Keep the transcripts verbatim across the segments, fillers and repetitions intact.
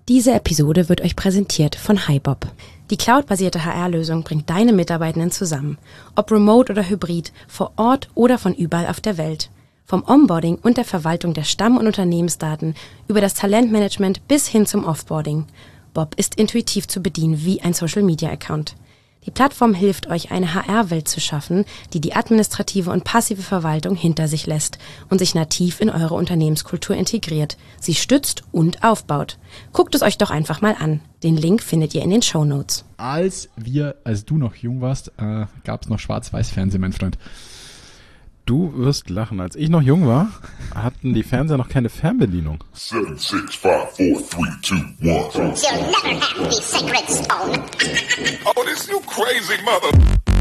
Diese Episode wird euch präsentiert von HiBob. Die cloudbasierte H R-Lösung bringt deine Mitarbeitenden zusammen. Ob remote oder hybrid, vor Ort oder von überall auf der Welt. Vom Onboarding und der Verwaltung der Stamm- und Unternehmensdaten über das Talentmanagement bis hin zum Offboarding. Bob ist intuitiv zu bedienen wie ein Social-Media-Account. Die Plattform hilft euch, eine H R-Welt zu schaffen, die die administrative und passive Verwaltung hinter sich lässt und sich nativ in eure Unternehmenskultur integriert, sie stützt und aufbaut. Guckt es euch doch einfach mal an. Den Link findet ihr in den Shownotes. Als wir, als du noch jung warst, äh, gab es noch Schwarz-Weiß-Fernsehen, mein Freund. Du wirst lachen. Als ich noch jung war, hatten die Fernseher noch keine Fernbedienung. seven, six, five, four, three, two, one. You'll never have the sacred stone. Oh, this you crazy mother.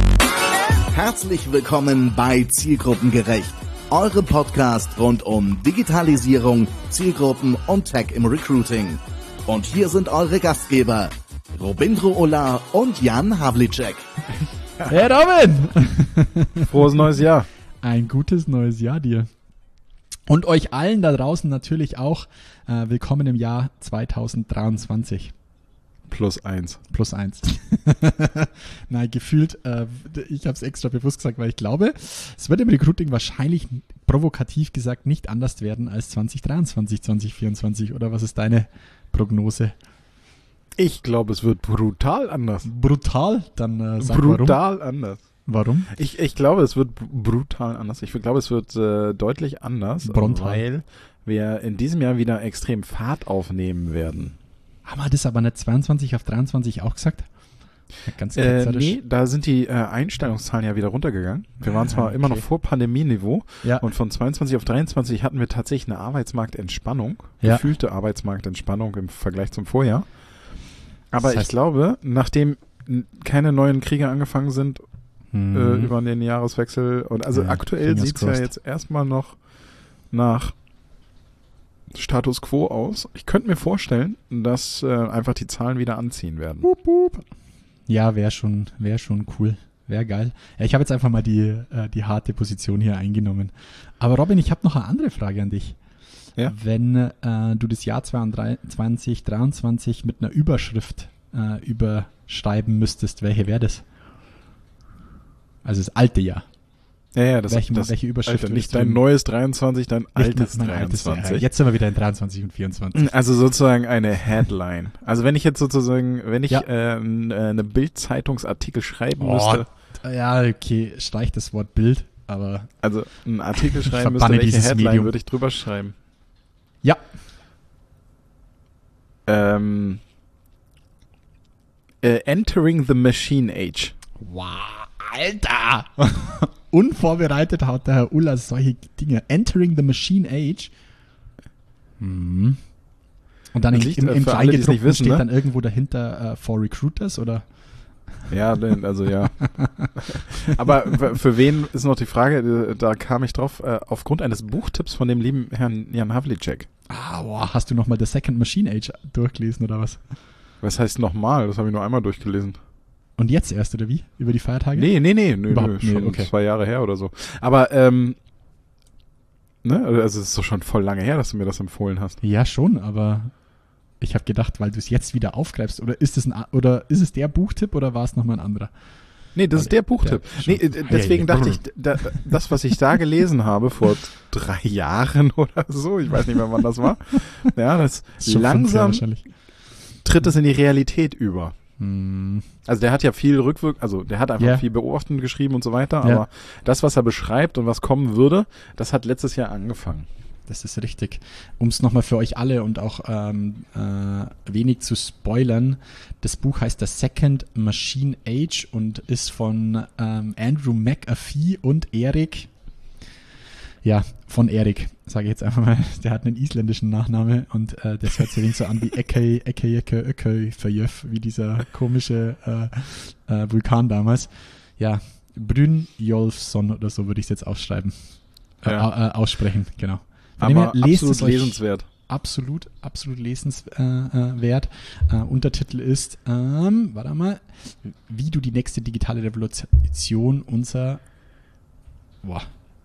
Herzlich willkommen bei Zielgruppengerecht, eurem Podcast rund um Digitalisierung, Zielgruppen und Tech im Recruiting. Und hier sind eure Gastgeber, Robindro Ola und Jan Havlicek. Hey Robin! Frohes neues Jahr. Ein gutes neues Jahr dir. Und euch allen da draußen natürlich auch äh, willkommen im Jahr zwanzig dreiundzwanzig. Plus eins. Plus eins. Nein, gefühlt, äh, ich habe es extra bewusst gesagt, weil ich glaube, es wird im Recruiting wahrscheinlich provokativ gesagt nicht anders werden als zwanzig dreiundzwanzig, zwanzig vierundzwanzig. Oder was ist deine Prognose? Ich glaube, es wird brutal anders. Brutal? Dann äh, sag Brutal warum. anders. Warum? Ich, ich glaube, es wird brutal anders. Ich glaube, es wird äh, deutlich anders, Brontal. weil wir in diesem Jahr wieder extrem Fahrt aufnehmen werden. Haben wir das aber nicht zweiundzwanzig auf dreiundzwanzig auch gesagt? Ganz Äh, ketzerisch. nee, da sind die äh, Einstellungszahlen ja wieder runtergegangen. Wir waren Ah, zwar okay. immer noch vor Pandemieniveau Ja. und von zweiundzwanzig auf dreiundzwanzig hatten wir tatsächlich eine Arbeitsmarktentspannung, Ja. gefühlte Arbeitsmarktentspannung im Vergleich zum Vorjahr. Aber Das heißt- ich glaube, nachdem n- keine neuen Kriege angefangen sind Mhm. äh, über den Jahreswechsel und also Ja, aktuell fingers sieht es ja crossed. jetzt erstmal noch nach Status Quo aus. Ich könnte mir vorstellen, dass äh, einfach die Zahlen wieder anziehen werden. Ja, wäre schon, wär schon cool. Wäre geil. Ja, ich habe jetzt einfach mal die, äh, die harte Position hier eingenommen. Aber Robin, ich habe noch eine andere Frage an dich. Ja? Wenn äh, du das Jahr zwanzig dreiundzwanzig mit einer Überschrift äh, überschreiben müsstest, welche wäre das? Also das alte Jahr. Ja, ja, das, Welche- das welche Überschrift Alter, nicht würdest du- dein neues dreiundzwanzig, dein altes Nicht mein altes Jahr. dreiundzwanzig. Jetzt sind wir wieder in dreiundzwanzig und vierundzwanzig. Also sozusagen eine Headline. Also wenn ich jetzt sozusagen, wenn ich Ja. äh, n- äh, eine Bild-Zeitungsartikel schreiben Oh, müsste, Ja, okay, streich das Wort Bild, aber also einen Artikel schreiben Verbanne müsste, welche dieses Headline Medium. würde ich drüber schreiben? ja. Ähm, äh, Entering the Machine Age. Wow, Alter! Unvorbereitet hat der Herr Ulla solche Dinge. Entering the Machine Age. Mhm. Und dann Das im, liegt, im, äh, im für alle, die es nicht Kleingedruckten wissen, steht ne? dann irgendwo dahinter uh, for Recruiters, oder? Ja, denn- also ja. Aber w- für wen ist noch die Frage, äh, da kam ich drauf, äh, aufgrund eines Buchtipps von dem lieben Herrn Jan Havlicek. Ah, boah, hast du nochmal The Second Machine Age durchgelesen, oder was? Was heißt nochmal? Das habe ich nur einmal durchgelesen. Und jetzt erst, oder wie? Über die Feiertage? Nee, nee, nee, nö, Überhaupt nö, nee, schon okay. zwei Jahre her oder so. Aber, ähm, ne, also es ist doch schon voll lange her, dass du mir das empfohlen hast. Ja, schon, aber ich habe gedacht, weil du es jetzt wieder aufgreifst, oder ist es ein, oder ist es der Buchtipp oder war es nochmal ein anderer? Nee, das ist der Buchtipp. Der- Nee, äh, deswegen Ja, ja. dachte ich, da, das, was ich da gelesen habe vor drei Jahren oder so, ich weiß nicht mehr, wann das war, ja, das Ist schon fünf Jahre langsam wahrscheinlich. tritt es in die Realität über. Hm. Also der hat ja viel Rückwirk, also der hat einfach Ja. viel beobachtend geschrieben und so weiter, Ja. aber das, was er beschreibt und was kommen würde, das hat letztes Jahr angefangen. Das ist richtig. Um es nochmal für euch alle und auch ähm, äh, wenig zu spoilern, das Buch heißt The Second Machine Age und ist von ähm, Andrew McAfee und Erik. Ja, von Erik, sage ich jetzt einfach mal. Der hat einen isländischen Nachname und äh, das hört sich wenig so an wie Eke, Eke, Eke, Ökö, Verjöf, wie dieser komische äh, äh, Vulkan damals. Ja, Brynjolfsson oder so würde ich es jetzt ausschreiben. Äh, Ja. äh, aussprechen, genau. Von dem Aber her, lest absolut es euch. lesenswert. Absolut, absolut lesenswert. Äh, äh, Untertitel ist, ähm, warte mal, wie du die nächste digitale Revolution unser, boah,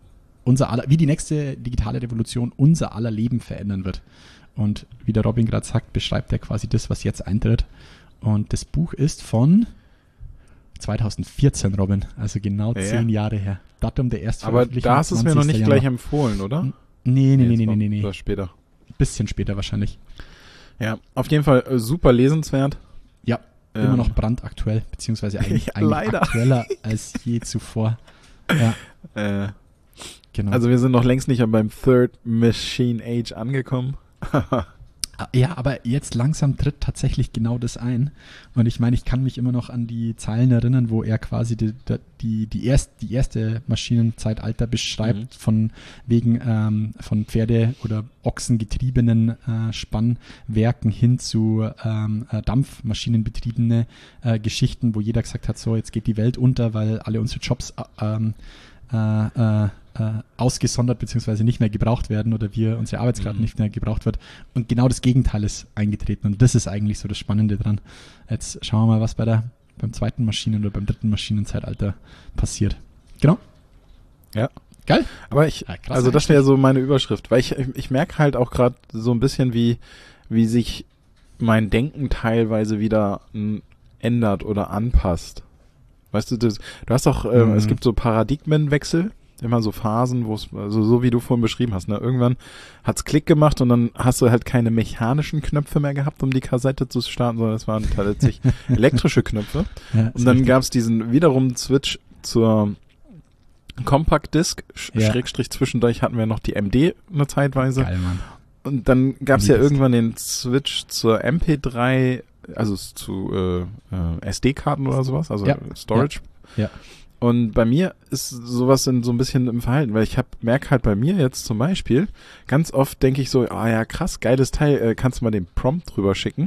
unser aller, wie die nächste digitale Revolution unser aller Leben verändern wird. Und wie der Robin gerade sagt, beschreibt er quasi das, was jetzt eintritt. Und das Buch ist von zweitausendvierzehn, Robin, also genau Ja, zehn ja. Jahre her. Datum der ersten Aber Veröffentlichung. da hast du es mir noch nicht zwanzigsten gleich Januar. empfohlen, oder? Nee, nee, nee, nee, das nee, nee, war- nee. das war später. Bisschen später wahrscheinlich. Ja, auf jeden Fall äh, super lesenswert. Ja, Ähm. immer noch brandaktuell, beziehungsweise eigentlich, Ja, eigentlich leider. aktueller als je zuvor. Ja, Äh, genau. also wir sind noch längst nicht beim Third Machine Age angekommen. Ja, aber jetzt langsam tritt tatsächlich genau das ein. Und ich meine, ich kann mich immer noch an die Zeilen erinnern, wo er quasi die, die, die, erst, die erste Maschinenzeitalter beschreibt, Mhm. von wegen ähm, von Pferde- oder Ochsengetriebenen äh, Spannwerken hin zu ähm, äh, Dampfmaschinenbetriebene äh, Geschichten, wo jeder gesagt hat, so, jetzt geht die Welt unter, weil alle unsere Jobs äh, ähm, äh, äh, äh, ausgesondert bzw. nicht mehr gebraucht werden oder wir unsere Arbeitskraft Mhm. nicht mehr gebraucht wird. Und genau das Gegenteil ist eingetreten. Und das ist eigentlich so das Spannende dran. Jetzt schauen wir mal, was bei der, beim zweiten Maschinen- oder beim dritten Maschinenzeitalter passiert. Genau. Ja. Geil. Aber ich, Ja, krass also das wäre so meine Überschrift, weil ich, ich, ich merke halt auch gerade so ein bisschen, wie, wie sich mein Denken teilweise wieder m, ändert oder anpasst. Weißt du, das, du hast doch, ähm, Mhm. es gibt so Paradigmenwechsel, immer so Phasen, wo es, also so wie du vorhin beschrieben hast, ne? Irgendwann hat's Klick gemacht und dann hast du halt keine mechanischen Knöpfe mehr gehabt, um die Kassette zu starten, sondern es waren tatsächlich elektrische Knöpfe. Ja, ist Und dann richtig. gab's diesen wiederum Switch zur Compact Disc, sch Ja. Schrägstrich zwischendurch hatten wir noch die M D eine Zeitweise. Geil, Mann. Und dann gab's ja Liebes. irgendwann den Switch zur M P drei, also zu äh, äh, S D-Karten oder sowas, also Ja. Storage. Ja. Und bei mir ist sowas in, so ein bisschen im Verhalten, weil ich hab, merke halt bei mir jetzt zum Beispiel, ganz oft denke ich so, ah ja, krass, geiles Teil, äh, kannst du mal den Prompt drüber schicken?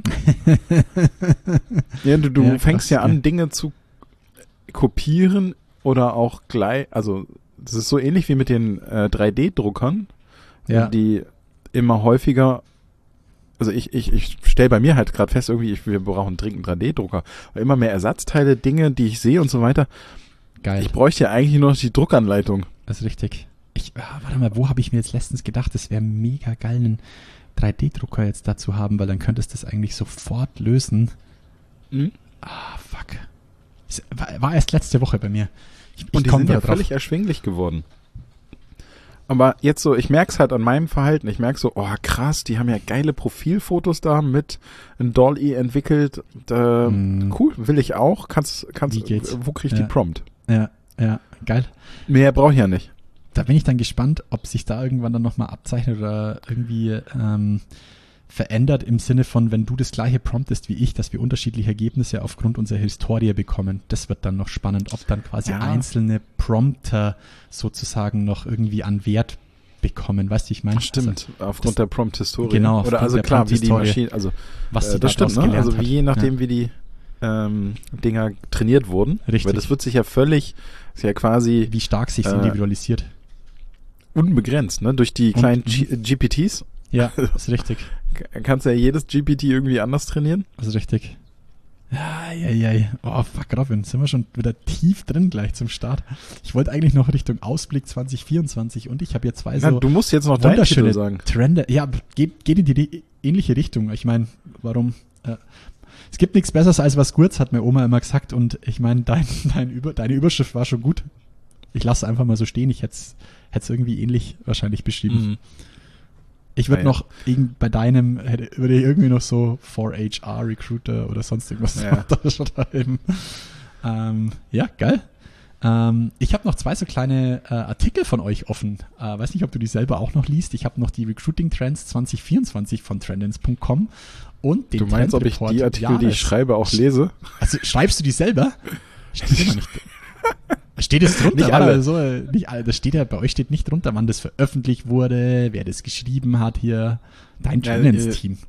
ja, du du Ja, fängst krass, ja an, ja. Dinge zu kopieren oder auch gleich, also das ist so ähnlich wie mit den äh, drei D-Druckern, Ja. die immer häufiger, also ich, ich, ich stelle bei mir halt gerade fest, irgendwie, ich, wir brauchen dringend einen drei D-Drucker. Immer mehr Ersatzteile, Dinge, die ich sehe und so weiter. Geil. Ich bräuchte ja eigentlich nur noch die Druckanleitung. Das ist richtig. Ich, ah, warte mal, wo habe ich mir jetzt letztens gedacht, es wäre mega geil, einen drei D-Drucker jetzt dazu haben, weil dann könntest du das eigentlich sofort lösen. Mhm. Ah, fuck. Es war, war erst letzte Woche bei mir. Ich, ich Und die komm sind da ja drauf. völlig erschwinglich geworden. Aber jetzt so, ich merke es halt an meinem Verhalten. Ich merke so, oh krass, die haben ja geile Profilfotos da mit ein Dolly entwickelt. Äh, Mm. Cool, will ich auch. Kannst, kannst, Wie geht's? wo krieg ich Ja. die Prompt? Ja, ja, geil. Mehr brauche ich ja nicht. Da bin ich dann gespannt, ob sich da irgendwann dann nochmal abzeichnet oder irgendwie ähm, verändert im Sinne von, wenn du das gleiche promptest wie ich, dass wir unterschiedliche Ergebnisse aufgrund unserer Historie bekommen. Das wird dann noch spannend, ob dann quasi Ja. einzelne Prompter sozusagen noch irgendwie an Wert bekommen. Weißt du, ich meine? Stimmt, Also, aufgrund das- der Prompt-Historie. Genau, Oder aufgrund also der klar, wie die Prompt-Historie. Maschine, also was äh, sie das stimmt, daraus ne? gelernt Also wie je hat. nachdem, Ja. wie die ähm, Dinger trainiert wurden. Richtig. Weil das wird sich ja völlig, ist ja quasi Wie stark sich Äh, individualisiert. unbegrenzt, ne? Durch die kleinen Und- G G P Ts Ja, ist richtig. k- kannst du ja jedes G P T irgendwie anders trainieren. Das ist richtig. Ja, ja, ja. Oh, fuck, Robin, sind wir schon wieder tief drin gleich zum Start. Ich wollte eigentlich noch Richtung Ausblick zwanzig vierundzwanzig und ich habe jetzt zwei Na, so du musst jetzt noch deinen wunderschöne Titel sagen. Trende. Ja, geht, geht in die ri- ähnliche Richtung. Ich meine, warum? Äh, es gibt nichts Besseres als was Gutes, hat mir Oma immer gesagt. Und ich meine, dein, dein Über, deine Überschrift war schon gut. Ich lasse es einfach mal so stehen. Ich hätte es irgendwie ähnlich wahrscheinlich beschrieben. Mhm. Ich würde Ah, ja. noch irgend, bei deinem, hätte, würde ich irgendwie noch so for H R Recruiter oder sonst irgendwas Ja. da schreiben. Ähm, ja, geil. Ähm, ich habe noch zwei so kleine äh, Artikel von euch offen. Äh, weiß nicht, ob du die selber auch noch liest. Ich habe noch die Recruiting Trends zwanzig vierundzwanzig von trendens punkt com und den Du meinst, ob ich Trendreport die Artikel, die ich Jahres. schreibe, auch lese? Also schreibst du die selber? Steht immer nicht. Steht es drunter? Nicht Warte alle. mal, So, äh, nicht alle. Das steht ja, bei euch steht nicht drunter, wann das veröffentlicht wurde, wer das geschrieben hat hier. Dein Ja, Trends-Team.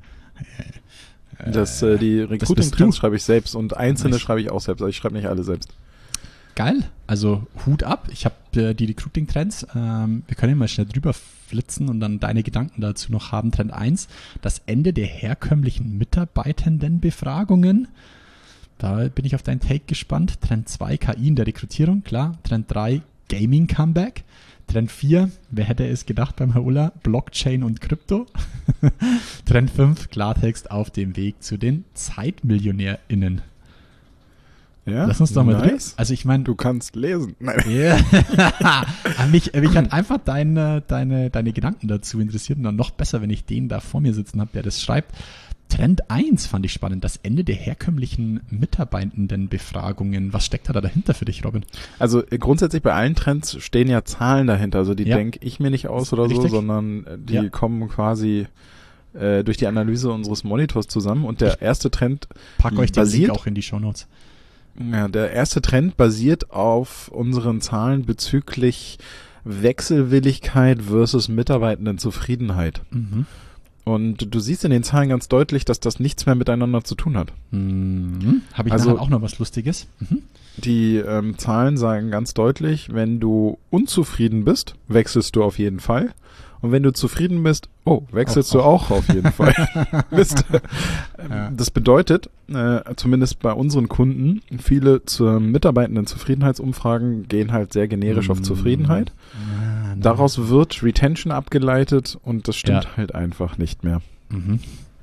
Das, äh, die bist Recruiting-Trends du. schreibe ich selbst und einzelne Nice. schreibe ich auch selbst. Also ich schreibe nicht alle selbst. Geil, also Hut ab. Ich habe äh, die Recruiting-Trends. Ähm, wir können ja mal schnell drüber flitzen und dann deine Gedanken dazu noch haben. Trend eins, das Ende der herkömmlichen Mitarbeitendenbefragungen. Da bin ich auf deinen Take gespannt. Trend zwei, K I in der Rekrutierung, klar. Trend drei, Gaming-Comeback. Trend vier, wer hätte es gedacht beim Herr Uller? Blockchain und Krypto. Trend fünf, Klartext auf dem Weg zu den ZeitmillionärInnen. Ja, lass uns doch mal drin. nice. Also ich meine, Du kannst lesen. Nein. yeah. mich, mich hat einfach deine, deine, deine Gedanken dazu interessiert und dann noch besser, wenn ich den da vor mir sitzen habe, der das schreibt. Trend eins fand ich spannend, das Ende der herkömmlichen Mitarbeitendenbefragungen. Was steckt da dahinter für dich, Robin? Also äh, grundsätzlich bei allen Trends stehen ja Zahlen dahinter. Also die Ja. denke ich mir nicht aus oder Richtig. so, sondern äh, die Ja. kommen quasi äh, durch die Analyse unseres Monitors zusammen. Und der erste Trend Pack euch den basiert Link auch in die Shownotes. Ja, der erste Trend basiert auf unseren Zahlen bezüglich Wechselwilligkeit versus Mitarbeitendenzufriedenheit. Mhm. Und du siehst in den Zahlen ganz deutlich, dass das nichts mehr miteinander zu tun hat. Mhm. Habe ich Also- nachher auch noch was Lustiges? Mhm. Die ähm, Zahlen sagen ganz deutlich, wenn du unzufrieden bist, wechselst du auf jeden Fall. Und wenn du zufrieden bist, oh, wechselst Auch- du auch auf jeden Fall. Mist. Ähm, Ja. Das bedeutet, äh, zumindest bei unseren Kunden, viele zur Mitarbeitenden-Zufriedenheitsumfragen gehen halt sehr generisch auf Mm. Zufriedenheit. Ah, nein. Daraus wird Retention abgeleitet und das stimmt Ja. halt einfach nicht mehr. Mhm.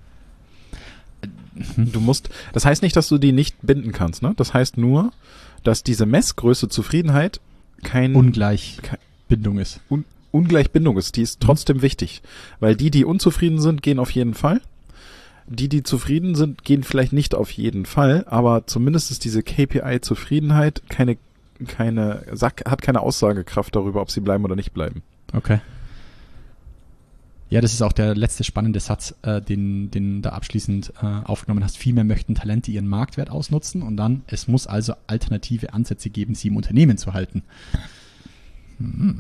Du musst, das heißt nicht, dass du die nicht binden kannst, ne? Das heißt nur, dass diese Messgröße Zufriedenheit kein Ungleich Ke- Bindung ist. Un Ungleichbindung ist. Die ist trotzdem wichtig. Weil die, die unzufrieden sind, gehen auf jeden Fall. Die, die zufrieden sind, gehen vielleicht nicht auf jeden Fall, aber zumindest ist diese K P I-Zufriedenheit keine, keine, sag- hat keine Aussagekraft darüber, ob sie bleiben oder nicht bleiben. Okay. Ja, das ist auch der letzte spannende Satz, äh, den, den da abschließend äh, aufgenommen hast. Vielmehr möchten Talente ihren Marktwert ausnutzen und dann, es muss also alternative Ansätze geben, sie im Unternehmen zu halten. Hm.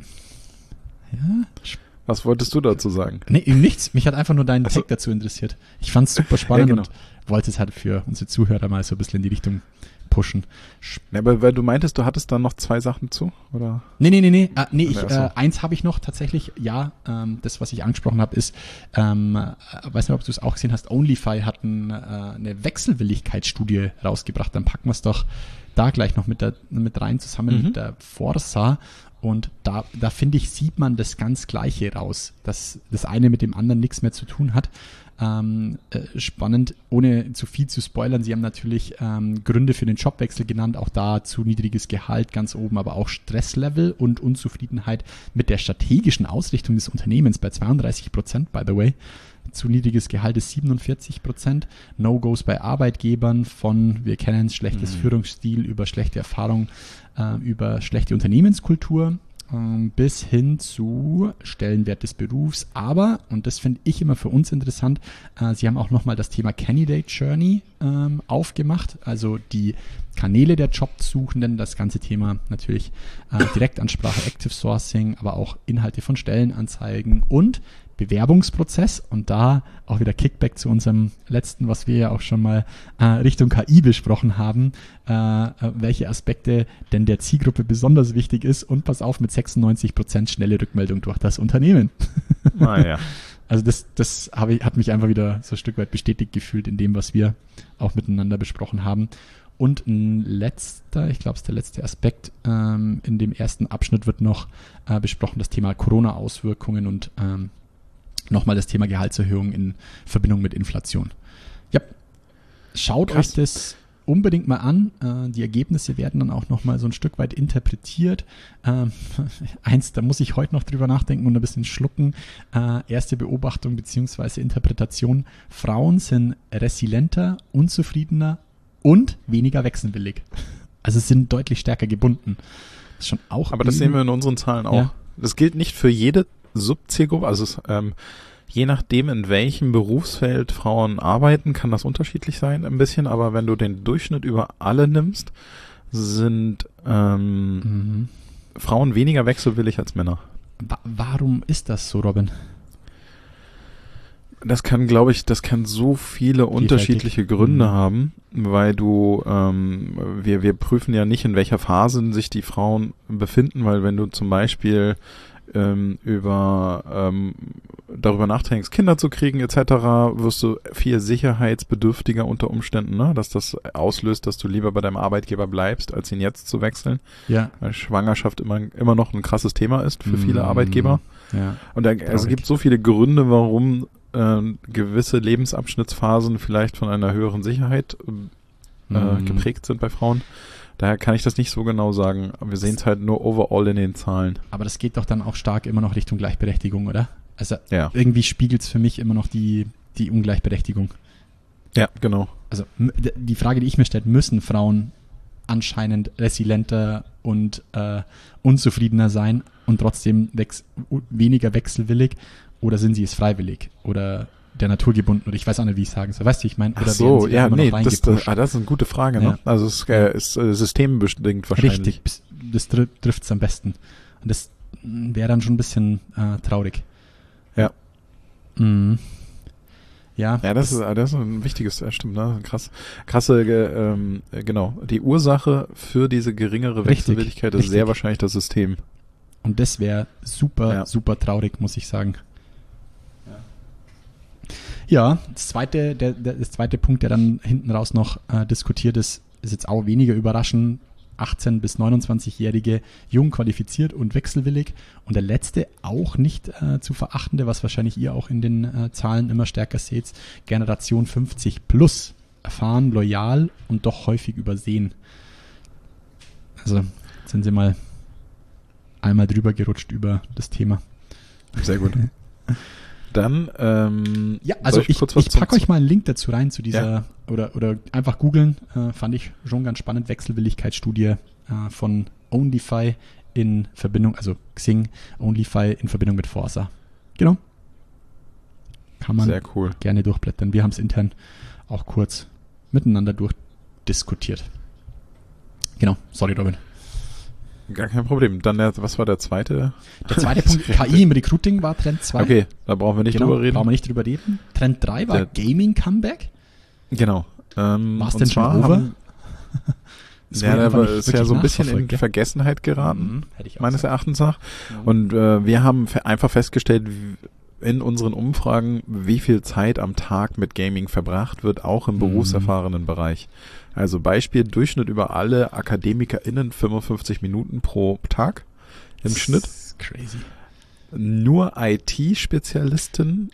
Ja, Was wolltest du dazu sagen? nee, eben nichts. Mich hat einfach nur dein Also- Take dazu interessiert. Ich fand es super spannend Ja, genau. und wollte es halt für unsere Zuhörer mal so ein bisschen in die Richtung pushen. Ja, aber weil du meintest, du hattest da noch zwei Sachen zu, oder? Nee, nee, nee, nee. Äh, nee ich, Ach so. äh, eins habe ich noch tatsächlich. Ja, ähm, das, was ich angesprochen habe, ist, ähm, äh, weiß nicht, ob du es auch gesehen hast, OnlyFi hat ein, äh, eine Wechselwilligkeitsstudie rausgebracht. Dann packen wir es doch da gleich noch mit, der, mit rein, zusammen Mhm. mit der Forsa. Und da, da finde ich, sieht man das ganz Gleiche raus, dass das eine mit dem anderen nichts mehr zu tun hat. Ähm, äh, spannend, ohne zu viel zu spoilern, sie haben natürlich ähm, Gründe für den Jobwechsel genannt, auch da zu niedriges Gehalt ganz oben, aber auch Stresslevel und Unzufriedenheit mit der strategischen Ausrichtung des Unternehmens bei zweiunddreißig Prozent, by the way. Zu niedriges Gehalt ist siebenundvierzig Prozent. No-Gos bei Arbeitgebern von, wir kennen es, schlechtes Mhm. Führungsstil über schlechte Erfahrung, äh, über schlechte Unternehmenskultur ähm, bis hin zu Stellenwert des Berufs. Aber, und das finde ich immer für uns interessant, äh, sie haben auch nochmal das Thema Candidate Journey ähm, aufgemacht, also die Kanäle der Jobsuchenden, das ganze Thema natürlich äh, Direktansprache, Active Sourcing, aber auch Inhalte von Stellenanzeigen und Bewerbungsprozess und da auch wieder Kickback zu unserem letzten, was wir ja auch schon mal äh, Richtung K I besprochen haben, äh, welche Aspekte denn der Zielgruppe besonders wichtig ist und pass auf, mit sechsundneunzig Prozent schnelle Rückmeldung durch das Unternehmen. Ah, ja. Also das, das habe ich, hat mich einfach wieder so ein Stück weit bestätigt gefühlt in dem, was wir auch miteinander besprochen haben. Und ein letzter, ich glaube, es ist der letzte Aspekt, ähm, in dem ersten Abschnitt wird noch äh, besprochen, das Thema Corona-Auswirkungen und ähm, nochmal das Thema Gehaltserhöhung in Verbindung mit Inflation. Ja, schaut Krass. euch das unbedingt mal an. Äh, die Ergebnisse werden dann auch nochmal so ein Stück weit interpretiert. Ähm, eins, da muss ich heute noch drüber nachdenken und ein bisschen schlucken. Äh, erste Beobachtung bzw. Interpretation. Frauen sind resilienter, unzufriedener und weniger wechselwillig. Also sind deutlich stärker gebunden. Das ist schon auch Aber das sehen wir in unseren Zahlen auch. Ja. Das gilt nicht für jede Subzielgruppe, also es, ähm, je nachdem, in welchem Berufsfeld Frauen arbeiten, kann das unterschiedlich sein ein bisschen, aber wenn du den Durchschnitt über alle nimmst, sind ähm, Mhm. Frauen weniger wechselwillig als Männer. Wa- Warum ist das so, Robin? Das kann, glaube ich, das kann so viele unterschiedliche Gründe Mhm. haben, weil du, ähm, wir, wir prüfen ja nicht, in welcher Phase sich die Frauen befinden, weil wenn du zum Beispiel ähm, über ähm, darüber nachdenkst, Kinder zu kriegen et cetera, wirst du viel sicherheitsbedürftiger unter Umständen, ne? Dass das auslöst, dass du lieber bei deinem Arbeitgeber bleibst, als ihn jetzt zu wechseln. Ja. Weil Schwangerschaft immer, immer noch ein krasses Thema ist für viele Mm, Arbeitgeber. Ja. Und da, also es gibt so viele Gründe, warum äh, gewisse Lebensabschnittsphasen vielleicht von einer höheren Sicherheit äh, Mm. geprägt sind bei Frauen. Daher kann ich das nicht so genau sagen. Wir sehen es halt nur overall in den Zahlen. Aber das geht doch dann auch stark immer noch Richtung Gleichberechtigung, oder? Also Ja. irgendwie spiegelt es für mich immer noch die, die Ungleichberechtigung. Ja, genau. Also m- d- die Frage, die ich mir stelle, müssen Frauen anscheinend resilienter und äh, unzufriedener sein und trotzdem wex- u- weniger wechselwillig, oder sind sie es freiwillig oder der Natur gebunden, oder ich weiß auch nicht, wie ich sagen soll. Weißt du, wie ich meine? Oder Ach so, werden sie da ja, immer nee, noch das, das, reingepusht? ah, das ist eine gute Frage. Ne? Ja. Also es äh, ist äh, systembestimmt wahrscheinlich. Richtig, bis- das tr trifft es am besten. Und das wäre dann schon ein bisschen äh, traurig. Ja. Mhm. Ja, Ja, das ist, ah, das ist ein wichtiges, ja, stimmt, ne? Krass, krasse, ge- ähm, äh, genau. Die Ursache für diese geringere Richtig, Wechselwilligkeit ist richtig. sehr wahrscheinlich das System. und das wäre super, Ja. super traurig, muss ich sagen. Ja, das zweite, der, der, das zweite Punkt, der dann hinten raus noch äh, diskutiert ist, ist jetzt auch weniger überraschend. achtzehn- bis neunundzwanzigjährige, jung, qualifiziert und wechselwillig. Und der letzte, auch nicht äh, zu verachtende, was wahrscheinlich ihr auch in den äh, Zahlen immer stärker seht, Generation fünfzig plus, erfahren, loyal und doch häufig übersehen. Also jetzt sind sie mal einmal drüber gerutscht über das Thema. Sehr gut. Dann, ähm, Ja, also soll ich, kurz was ich packe zum- euch mal einen Link dazu rein, zu dieser, Ja. oder, oder einfach googeln, äh, fand ich schon ganz spannend, Wechselwilligkeitsstudie äh, von OnlyFi in Verbindung, also Xing, OnlyFi in Verbindung mit Forsa. Genau. Kann man Sehr cool. gerne durchblättern. Wir haben es intern auch kurz miteinander durchdiskutiert. Genau, sorry Robin. Gar kein Problem. Dann, der, was war der zweite? Der zweite Punkt, K I im Recruiting war Trend zwei. Okay, da brauchen wir nicht genau, drüber reden. brauchen wir nicht drüber reden. Trend drei war Der- Gaming-Comeback. Genau. Ähm, War es und denn schon zwar over? haben- Das Ja, wurde der einfach war, nicht ist ja wirklich so ein bisschen in nachverfolgt, gell? Vergessenheit geraten, Mhm, hätte ich auch meines gesagt. Erachtens nach. Mhm. Und äh, wir haben fe- einfach festgestellt, wie- in unseren Umfragen, wie viel Zeit am Tag mit Gaming verbracht wird, auch im Mhm. berufserfahrenen Bereich. Also Beispiel, Durchschnitt über alle AkademikerInnen fünfundfünfzig Minuten pro Tag im Das Schnitt. ist crazy. Nur I T-SpezialistInnen,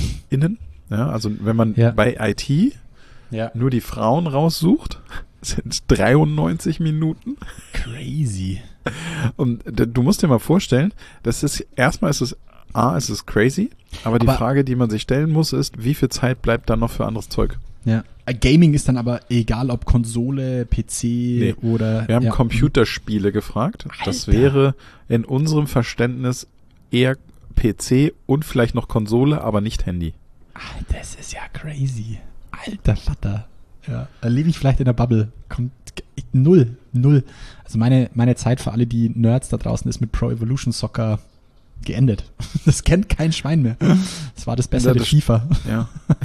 ja, also wenn man Ja. bei I T Ja. nur die Frauen raussucht, sind es dreiundneunzig Minuten. Crazy. Und d- du musst dir mal vorstellen, das ist, erstmal ist es, A, es ist crazy, aber die Aber- Frage, die man sich stellen muss, ist, wie viel Zeit bleibt dann noch für anderes Zeug? Ja. Äh, Gaming ist dann aber egal, ob Konsole, P C Nee. oder. Wir haben ja. Computerspiele gefragt. Das Alter. wäre in unserem Verständnis eher P C und vielleicht noch Konsole, aber nicht Handy. Alter, das ist ja crazy. Alter Vater. Ja. Da lebe ich vielleicht in der Bubble. Kommt null, null. Also meine, meine Zeit für alle die Nerds da draußen ist mit Pro Evolution Soccer geendet. Das kennt kein Schwein mehr. Das war das bessere Ja, das- FIFA. Ja.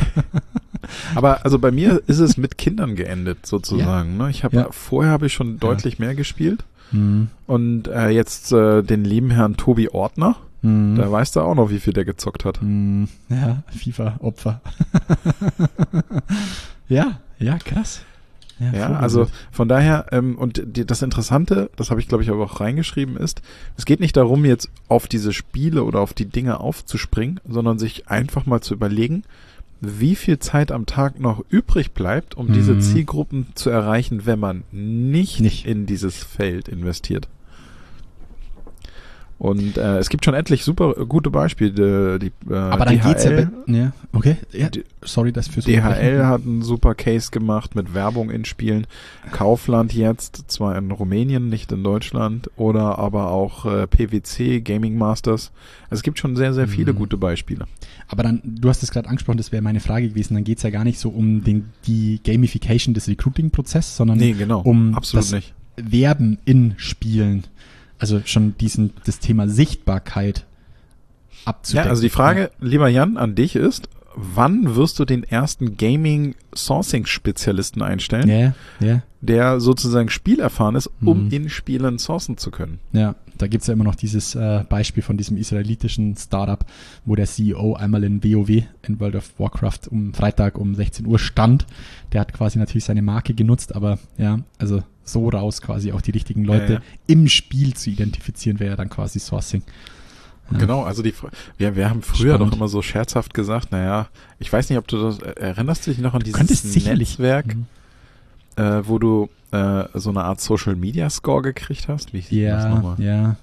Aber also bei mir ist es mit Kindern geendet sozusagen. Ne? Ich habe Ja. vorher habe ich schon deutlich mehr gespielt Mhm. und äh, jetzt äh, den lieben Herrn Tobi Ortner, Mhm. da weißt du auch noch, wie viel der gezockt hat. Mhm. Ja, FIFA-Opfer. ja, ja, krass. Ja, Vogelwild. also von daher, ähm, und die, das Interessante, das habe ich glaube ich aber auch reingeschrieben, ist, es geht nicht darum, jetzt auf diese Spiele oder auf die Dinge aufzuspringen, sondern sich einfach mal zu überlegen, wie viel Zeit am Tag noch übrig bleibt, um Mhm. diese Zielgruppen zu erreichen, wenn man nicht, Nicht. in dieses Feld investiert. Und äh, es gibt schon etlich super gute Beispiele. Die, äh, Aber dann D H L, geht's ja, bei, ja, okay, ja, Die- sorry, das fürs D H L Unterbrechen. hat einen super Case gemacht mit Werbung in Spielen. Kaufland jetzt, zwar in Rumänien, nicht in Deutschland, oder aber auch äh, P W C, Gaming Masters. Es gibt schon sehr, sehr viele Mhm. gute Beispiele. Aber dann, du hast es gerade angesprochen, das wäre meine Frage gewesen, dann geht's ja gar nicht so um den, die Gamification des Recruiting-Prozesses, sondern Nee, genau. um Absolut das nicht. Werben in Spielen. Also schon diesen, das Thema Sichtbarkeit Ja, abzudecken. also die Frage, lieber Jan, an dich ist, wann wirst du den ersten Gaming-Sourcing-Spezialisten einstellen, Ja, ja. der sozusagen spielerfahren ist, um Mhm. in Spielen sourcen zu können? Ja, da gibt's ja immer noch dieses äh, Beispiel von diesem israelitischen Startup, wo der C E O einmal in WoW, in World of Warcraft, um Freitag um sechzehn Uhr stand. Der hat quasi natürlich seine Marke genutzt, aber ja, also so raus quasi auch die richtigen Leute Ja, ja. im Spiel zu identifizieren, wäre ja dann quasi Sourcing. Ja. Genau, also die, Fra- wir, wir haben früher Spannend. noch immer so scherzhaft gesagt, naja, ich weiß nicht, ob du das, erinnerst du dich noch an dieses Könntest sicherlich- Netzwerk, Mhm. äh, wo du äh, so eine Art Social Media Score gekriegt hast? Wie hieß das Ja, nochmal? ja.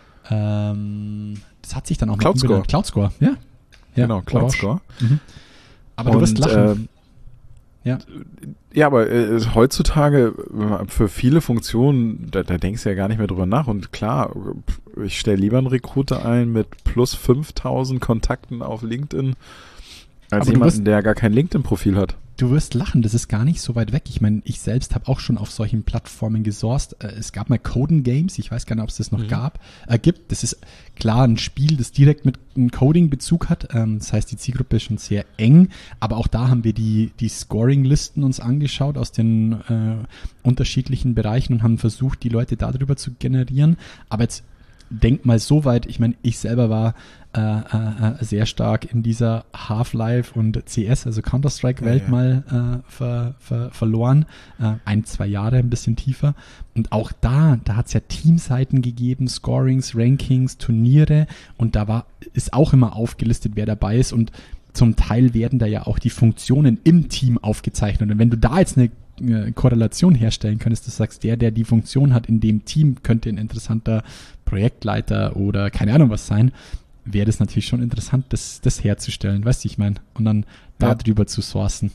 Ähm, das hat sich dann auch noch Cloud Score. umbenannt. Cloud Score, ja. ja. Genau, Cloud Orange. Score. Mhm. Aber du wirst Und, lachen. ähm, Ja. Ja, aber äh, heutzutage äh, für viele Funktionen, da, da denkst du ja gar nicht mehr drüber nach. Und klar, ich stelle lieber einen Recruiter ein mit plus fünftausend Kontakten auf LinkedIn, als Aber du jemanden, wirst- der gar kein LinkedIn-Profil hat. Du wirst lachen, das ist gar nicht so weit weg. Ich meine, ich selbst habe auch schon auf solchen Plattformen gesourced. Äh, Es gab mal Coden Games, ich weiß gar nicht, ob es das noch Mhm. gab, äh, gibt. Das ist klar ein Spiel, das direkt mit einem Coding-Bezug hat. Ähm, das heißt, die Zielgruppe ist schon sehr eng. Aber auch da haben wir die, die Scoring-Listen uns angeschaut aus den äh, unterschiedlichen Bereichen und haben versucht, die Leute darüber zu generieren. Aber jetzt denk mal so weit, ich meine, ich selber war äh, äh, sehr stark in dieser Half-Life und C S, also Counter-Strike-Welt Ja, ja. mal äh, ver, ver, verloren. Äh, ein, zwei Jahre, ein bisschen tiefer. Und auch da, da hat es ja Teamseiten gegeben, Scorings, Rankings, Turniere und da war, ist auch immer aufgelistet, wer dabei ist und zum Teil werden da ja auch die Funktionen im Team aufgezeichnet. Und wenn du da jetzt eine äh, Korrelation herstellen könntest, du sagst, der, der die Funktion hat in dem Team, könnte ein interessanter Projektleiter oder keine Ahnung was sein, wäre das natürlich schon interessant, das, das herzustellen, weißt du, ich meine, und dann Ja. darüber zu sourcen.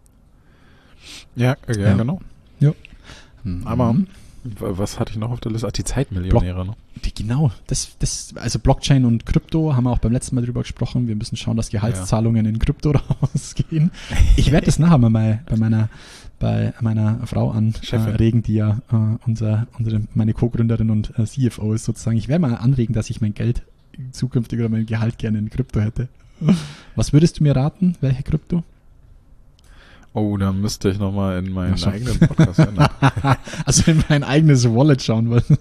Ja, ja, Ja. genau. Ja. Aber Mhm. w- was hatte ich noch auf der Liste? Ach, die Zeitmillionäre, ne? Die, genau, das, das, also Blockchain und Krypto haben wir auch beim letzten Mal drüber gesprochen. Wir müssen schauen, dass Gehaltszahlungen in Krypto rausgehen. Ich werde das nachher mal bei, bei meiner bei meiner Frau Chefin. anregen, die ja äh, unser, unsere, meine Co-Gründerin und äh, C F O ist sozusagen. Ich werde mal anregen, dass ich mein Geld zukünftig oder mein Gehalt gerne in Krypto hätte. Was würdest du mir raten? Welche Krypto? Oh, da müsste ich nochmal in meinen Ach so. eigenen Podcast hören. Also in mein eigenes Wallet schauen wollen.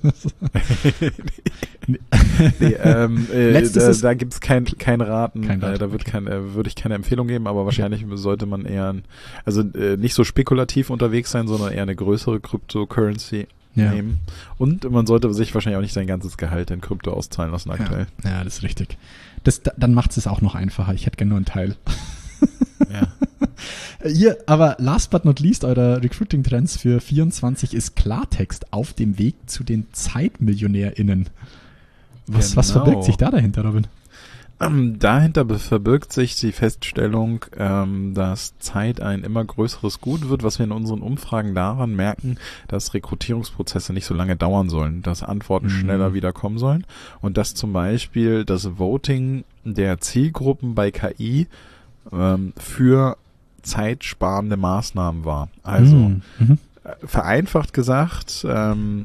Nee, ähm, äh, Letztes da, ist- da gibt's kein, kein Raten, Kein Rat, äh, da wird okay. kein, äh, würde ich keine Empfehlung geben, aber wahrscheinlich sollte man eher, ein, also äh, nicht so spekulativ unterwegs sein, sondern eher eine größere Cryptocurrency Ja. nehmen. Und man sollte sich wahrscheinlich auch nicht sein ganzes Gehalt in Krypto auszahlen lassen aktuell. Ja, ja, das ist richtig. Das, da- dann macht es auch noch einfacher. Ich hätte gerne nur einen Teil. Ja. Hier, aber last but not least, eurer Recruiting-Trends für vierundzwanzig ist Klartext auf dem Weg zu den ZeitmillionärInnen. Was, was Genau. verbirgt sich da dahinter, Robin? Ähm, dahinter be- verbirgt sich die Feststellung, ähm, dass Zeit ein immer größeres Gut wird, was wir in unseren Umfragen daran merken, dass Rekrutierungsprozesse nicht so lange dauern sollen, dass Antworten Mhm. schneller wieder kommen sollen und dass zum Beispiel das Voting der Zielgruppen bei K I ähm, für zeitsparende Maßnahmen war. Also Mhm. Mhm. äh, vereinfacht gesagt, ähm,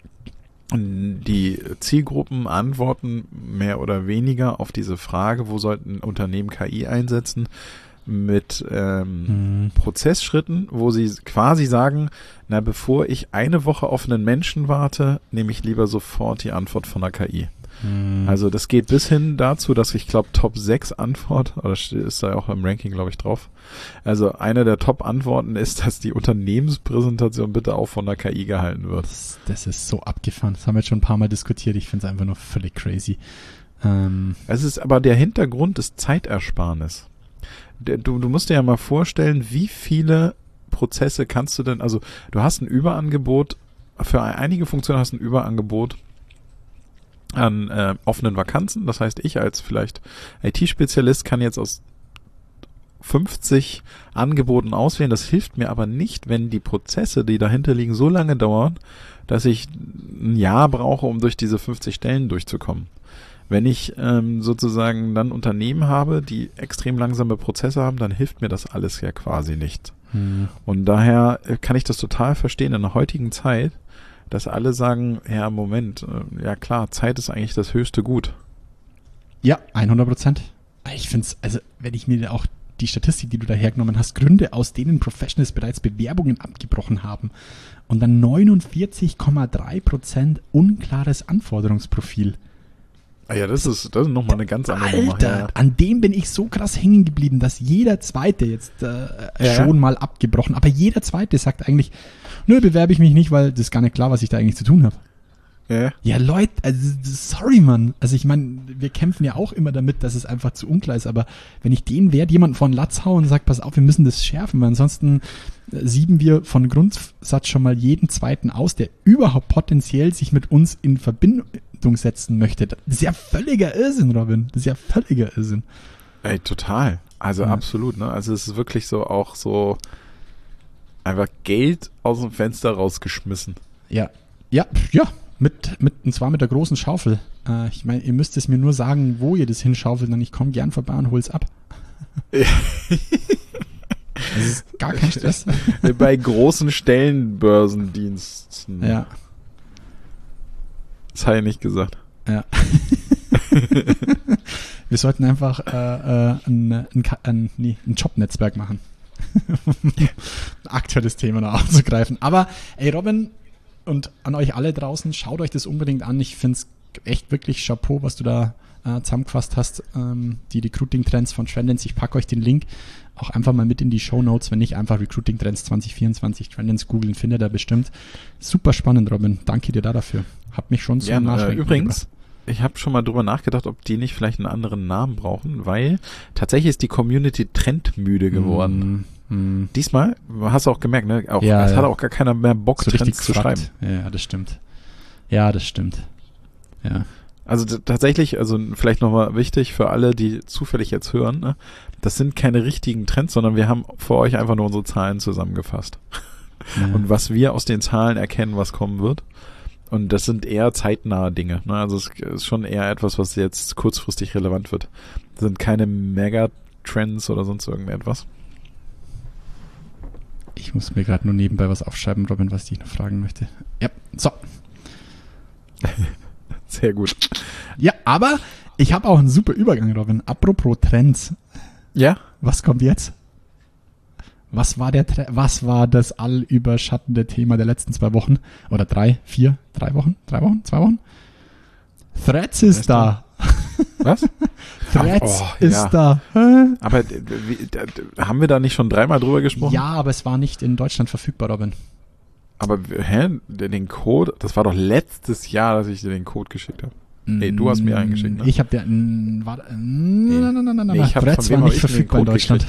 die Zielgruppen antworten mehr oder weniger auf diese Frage, wo sollten Unternehmen K I einsetzen, mit ähm, Mhm. Prozessschritten, wo sie quasi sagen, na, bevor ich eine Woche auf einen Menschen warte, nehme ich lieber sofort die Antwort von der K I. Mhm. Also das geht bis hin dazu, dass ich glaube Top sechs Antwort, oder ist da auch im Ranking glaube ich drauf, also eine der Top-Antworten ist, dass die Unternehmenspräsentation bitte auch von der K I gehalten wird. das, das ist so abgefahren. Das haben wir jetzt schon ein paar Mal diskutiert. Ich finde es einfach nur völlig crazy. Ähm, Es ist aber der Hintergrund des Zeitersparnis. Der, du, du musst dir ja mal vorstellen, wie viele Prozesse kannst du denn, also du hast ein Überangebot, für einige Funktionen hast du ein Überangebot an äh, offenen Vakanzen. Das heißt, ich als vielleicht I T-Spezialist kann jetzt aus fünfzig Angeboten auswählen. Das hilft mir aber nicht, wenn die Prozesse, die dahinter liegen, so lange dauern, dass ich ein Jahr brauche, um durch diese fünfzig Stellen durchzukommen. Wenn ich ähm, sozusagen dann Unternehmen habe, die extrem langsame Prozesse haben, dann hilft mir das alles ja quasi nicht. mhm. Und daher äh, kann ich das total verstehen in der heutigen Zeit, dass alle sagen, ja, Moment, äh, ja klar, Zeit ist eigentlich das höchste Gut. Ja, hundert Prozent. Ich finde es, also wenn ich mir auch die Statistik, die du da hergenommen hast, Gründe, aus denen Professionals bereits Bewerbungen abgebrochen haben. Und dann neunundvierzig Komma drei Prozent unklares Anforderungsprofil. Ah ja, das ist, das ist nochmal eine ganz andere Nummer. Alter, Ja. an dem bin ich so krass hängen geblieben, dass jeder Zweite jetzt äh, Ja. schon mal abgebrochen, aber jeder Zweite sagt eigentlich, nö, bewerbe ich mich nicht, weil das ist gar nicht klar, was ich da eigentlich zu tun habe. Ja. Ja, Leute, also, sorry, Mann. Also ich meine, wir kämpfen ja auch immer damit, dass es einfach zu unklar ist, aber wenn ich den Wert jemanden von Latz haue und sage, pass auf, wir müssen das schärfen, weil ansonsten äh, sieben wir von Grundsatz schon mal jeden Zweiten aus, der überhaupt potenziell sich mit uns in Verbindung setzen möchte. Das ist ja völliger Irrsinn, Robin. Das ist ja völliger Irrsinn. Ey, total. Also Ja. absolut, ne? Also es ist wirklich so auch so einfach Geld aus dem Fenster rausgeschmissen. Ja, ja, ja. Mit, mit, und zwar mit der großen Schaufel. Äh, ich meine, ihr müsst es mir nur sagen, wo ihr das hinschaufelt, und ich komme gern vorbei und hol's ab. Ja. Das ist gar kein Stress. Bei großen Stellenbörsendiensten. Ja, Das habe ich nicht gesagt. ja. Wir sollten einfach äh, äh, ein, ein, ein, nee, ein Jobnetzwerk machen. Ein aktuelles Thema noch aufzugreifen. Aber, ey, Robin, und an euch alle draußen, schaut euch das unbedingt an. Ich finde es echt wirklich Chapeau, was du da äh, zusammengefasst hast. Ähm, die Recruiting-Trends von Trendance. Ich packe euch den Link auch einfach mal mit in die Shownotes. Wenn nicht, einfach Recruiting-Trends zwanzig vierundzwanzig Trendance googeln, findet ihr bestimmt. Super spannend, Robin. Danke dir da dafür. Hab mich schon zum Ja, äh, Nachdenken übrigens, ich habe schon mal drüber nachgedacht, ob die nicht vielleicht einen anderen Namen brauchen, weil tatsächlich ist die Community trendmüde geworden. Mm, mm. Diesmal, hast du auch gemerkt, ne? Auch, Ja, es ja. hat auch gar keiner mehr Bock, So richtig Trends zu gefragt. schreiben. Ja, das stimmt. Ja, das stimmt. Ja. Also t- tatsächlich, also vielleicht nochmal wichtig für alle, die zufällig jetzt hören, ne? Das sind keine richtigen Trends, sondern wir haben für euch einfach nur unsere Zahlen zusammengefasst. Ja. Und was wir aus den Zahlen erkennen, was kommen wird. Und das sind eher zeitnahe Dinge. Ne? Also es ist schon eher etwas, was jetzt kurzfristig relevant wird. Das sind keine Mega-Trends oder sonst irgendetwas. Ich muss mir gerade nur nebenbei was aufschreiben, Robin, was ich noch fragen möchte. Ja, so. Sehr gut. Ja, aber ich habe auch einen super Übergang, Robin. Apropos Trends. Ja? Was kommt jetzt? Was war der Tre- was war das allüberschattende Thema der letzten zwei Wochen? Oder drei, vier, drei Wochen? Drei Wochen? Zwei Wochen? Threads ist Ist da. Was? Threads Ach, oh, ist ja. da. Hä? Aber d- wie, d- d- haben wir da nicht schon dreimal drüber gesprochen? Ja, aber es war nicht in Deutschland verfügbar, Robin. Aber hä? Den Code, das war doch letztes Jahr, dass ich dir den Code geschickt habe. Nee, du hast mir eingeschickt, ne? Ich habe der, n- war, n- Nee. nein, nein, nein, nein, Nee, ich hab- Threads von wem war hab nicht ich denn den verfügbar in Code Deutschland.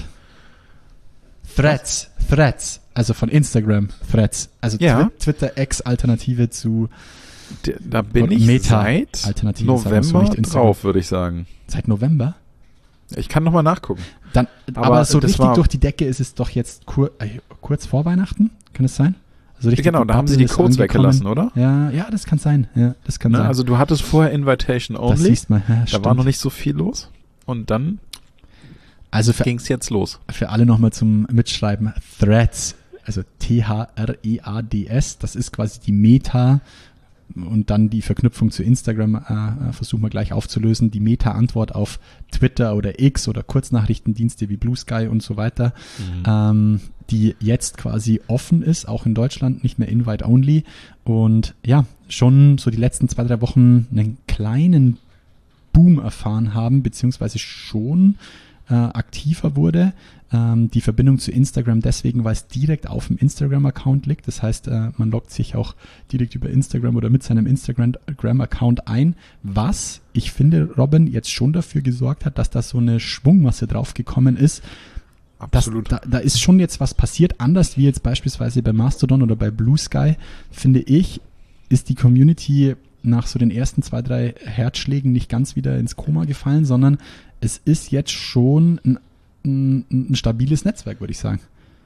Threads, Threads, also von Instagram, Threads, also Ja. Twi- Twitter Ex-Alternative zu D- Da bin Oder ich Meta- seit Alternative, sagen wir so, November nicht Instagram. drauf, würde ich sagen. seit November. Ich kann nochmal nachgucken. Dann, aber, Aber so das richtig war- durch die Decke ist es doch jetzt kur, äh, kurz vor Weihnachten, kann es sein? Also richtig Genau, da haben sie die Bubble ist Codes angekommen. weggelassen, oder? Ja, ja, das kann sein. Ja, das kann Ne? sein. Also du hattest vorher Invitation das Only, siehst man. Ja, da stimmt. war noch nicht so viel los. Und dann Also für, ging es jetzt los. für alle nochmal zum Mitschreiben. Threads, also T H R E A D S, das ist quasi die Meta und dann die Verknüpfung zu Instagram, äh, versuchen wir gleich aufzulösen. Die Meta-Antwort auf Twitter oder X oder Kurznachrichtendienste wie Blue Sky und so weiter, ähm, die jetzt quasi offen ist, auch in Deutschland, nicht mehr Invite-Only. Und ja, schon so die letzten zwei, drei Wochen einen kleinen Boom erfahren haben, beziehungsweise schon äh, aktiver wurde. Ähm, die Verbindung zu Instagram deswegen, weil es direkt auf dem Instagram-Account liegt. Das heißt, äh, man loggt sich auch direkt über Instagram oder mit seinem Instagram-Account ein, was, ich finde, Robin, jetzt schon dafür gesorgt hat, dass da so eine Schwungmasse draufgekommen ist. Das, Absolut. da, da ist schon jetzt was passiert, anders wie jetzt beispielsweise bei Mastodon oder bei Blue Sky, finde ich, ist die Community nach so den ersten zwei, drei Herzschlägen nicht ganz wieder ins Koma gefallen, sondern es ist jetzt schon ein, ein, ein stabiles Netzwerk, würde ich sagen.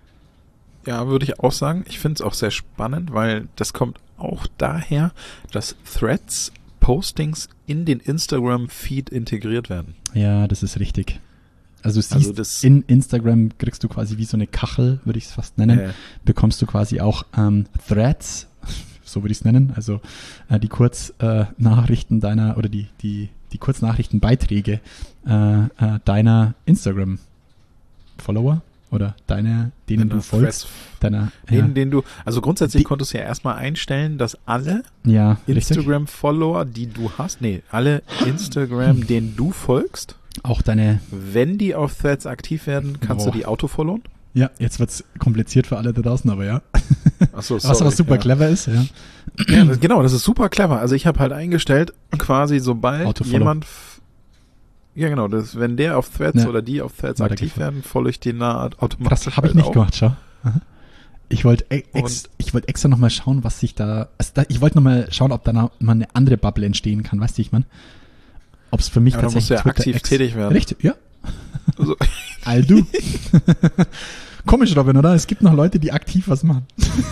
Ja, würde ich auch sagen. Ich finde es auch sehr spannend, weil das kommt auch daher, dass Threads Postings in den Instagram-Feed integriert werden. Ja, das ist richtig. Also du siehst, Also das- in Instagram kriegst du quasi wie so eine Kachel, würde ich es fast nennen, Äh. bekommst du quasi auch ähm, Threads, so würde ich es nennen, also äh, die Kurznachrichten deiner oder die, die, die Kurznachrichtenbeiträge äh, äh, deiner Instagram Follower oder deine, denen du folgst. Deiner, denen, ja. denen du, also grundsätzlich Die, konntest du ja erstmal einstellen, dass alle ja, Instagram-Follower, die du hast, nee, alle Instagram, denen du folgst, auch deine, wenn die auf Threads aktiv werden, kannst Boah. du die autofollowen? ja, jetzt wird's kompliziert für alle da draußen, aber ja. Ach so, Was sorry, aber super ja. clever ist, ja. Ja, das, genau, das ist super clever. Also ich habe halt eingestellt, quasi sobald Autofollow. jemand, f- ja genau, das, wenn der auf Threads Ja. oder die auf Threads Weiter aktiv geht's. werden, folge ich den na- automatisch. Das habe ich halt nicht auch. gemacht, schau. Aha. Ich wollte e- ex, Und- ich wollte extra nochmal schauen, was sich da, also da ich wollte nochmal schauen, ob da noch mal eine andere Bubble entstehen kann, weißt du, ich meine? Ob es für mich Ja, da musst tatsächlich du ja aktiv ex- tätig werden. Richtig, ja. Also, All du. Komisch, Robin, oder? Es gibt noch Leute, die aktiv was machen.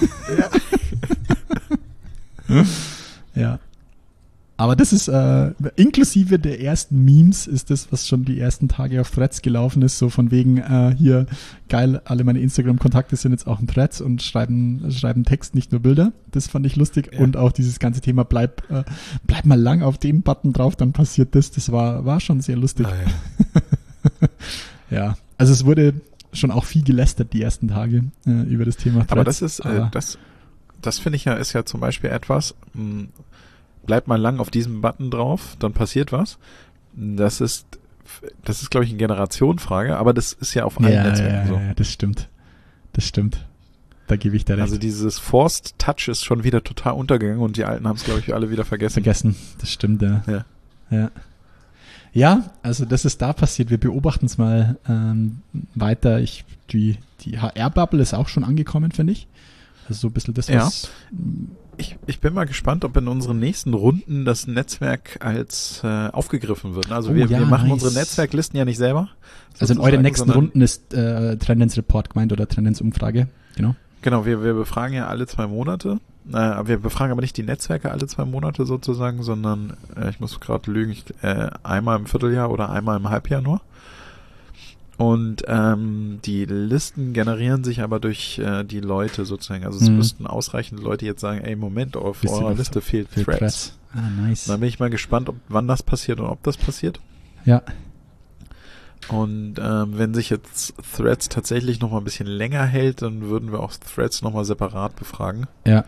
Ja. Ja. Aber das ist, äh, inklusive der ersten Memes ist das, was schon die ersten Tage auf Threads gelaufen ist, so von wegen, äh, hier, geil, alle meine Instagram-Kontakte sind jetzt auch in Threads und schreiben, schreiben Text, nicht nur Bilder. Das fand ich lustig. Ja. Und auch dieses ganze Thema, bleib, äh, bleib mal lang auf den Button drauf, dann passiert das. Das war, war schon sehr lustig. Ah, ja. Ja, also es wurde schon auch viel gelästert die ersten Tage äh, über das Thema Threads. Aber das ist, äh, aber- das, das finde ich ja, ist ja zum Beispiel etwas, mh, bleib mal lang auf diesem Button drauf, dann passiert was. Das ist, das ist, glaube ich, eine Generationenfrage, aber das ist ja auf allen ja, Netzwerken ja, so. ja, das stimmt. Das stimmt. Da gebe ich dir recht. Also dieses Forced Touch ist schon wieder total untergegangen und die Alten haben es, glaube ich, alle wieder vergessen. Vergessen, das stimmt, ja. Ja. Ja, ja, also das ist da passiert. Wir beobachten es mal ähm, weiter. Ich, die die H R-Bubble ist auch schon angekommen, finde ich. Also so ein bisschen das, Ja. was... Ich, ich bin mal gespannt, ob in unseren nächsten Runden das Netzwerk als äh, aufgegriffen wird. Also Oh, wir, ja, wir machen nice. unsere Netzwerklisten ja nicht selber. Also in sozusagen, euren nächsten sondern- Runden ist äh, Trendens Report gemeint oder Trendens Umfrage, genau. Genau, wir, wir befragen ja alle zwei Monate. Äh, wir befragen aber nicht die Netzwerke alle zwei Monate sozusagen, sondern äh, ich muss gerade lügen, ich, äh, einmal im Vierteljahr oder einmal im Halbjahr nur. Und ähm, die Listen generieren sich aber durch äh, die Leute sozusagen. Also es Mhm. müssten ausreichend Leute jetzt sagen, ey, Moment, auf Bisschen eurer auf- Liste fehlt Für Threads. Threads. Ah, nice. Dann bin ich mal gespannt, ob, wann das passiert und ob das passiert. Ja, Und ähm, wenn sich jetzt Threads tatsächlich noch mal ein bisschen länger hält, dann würden wir auch Threads noch mal separat befragen. ja.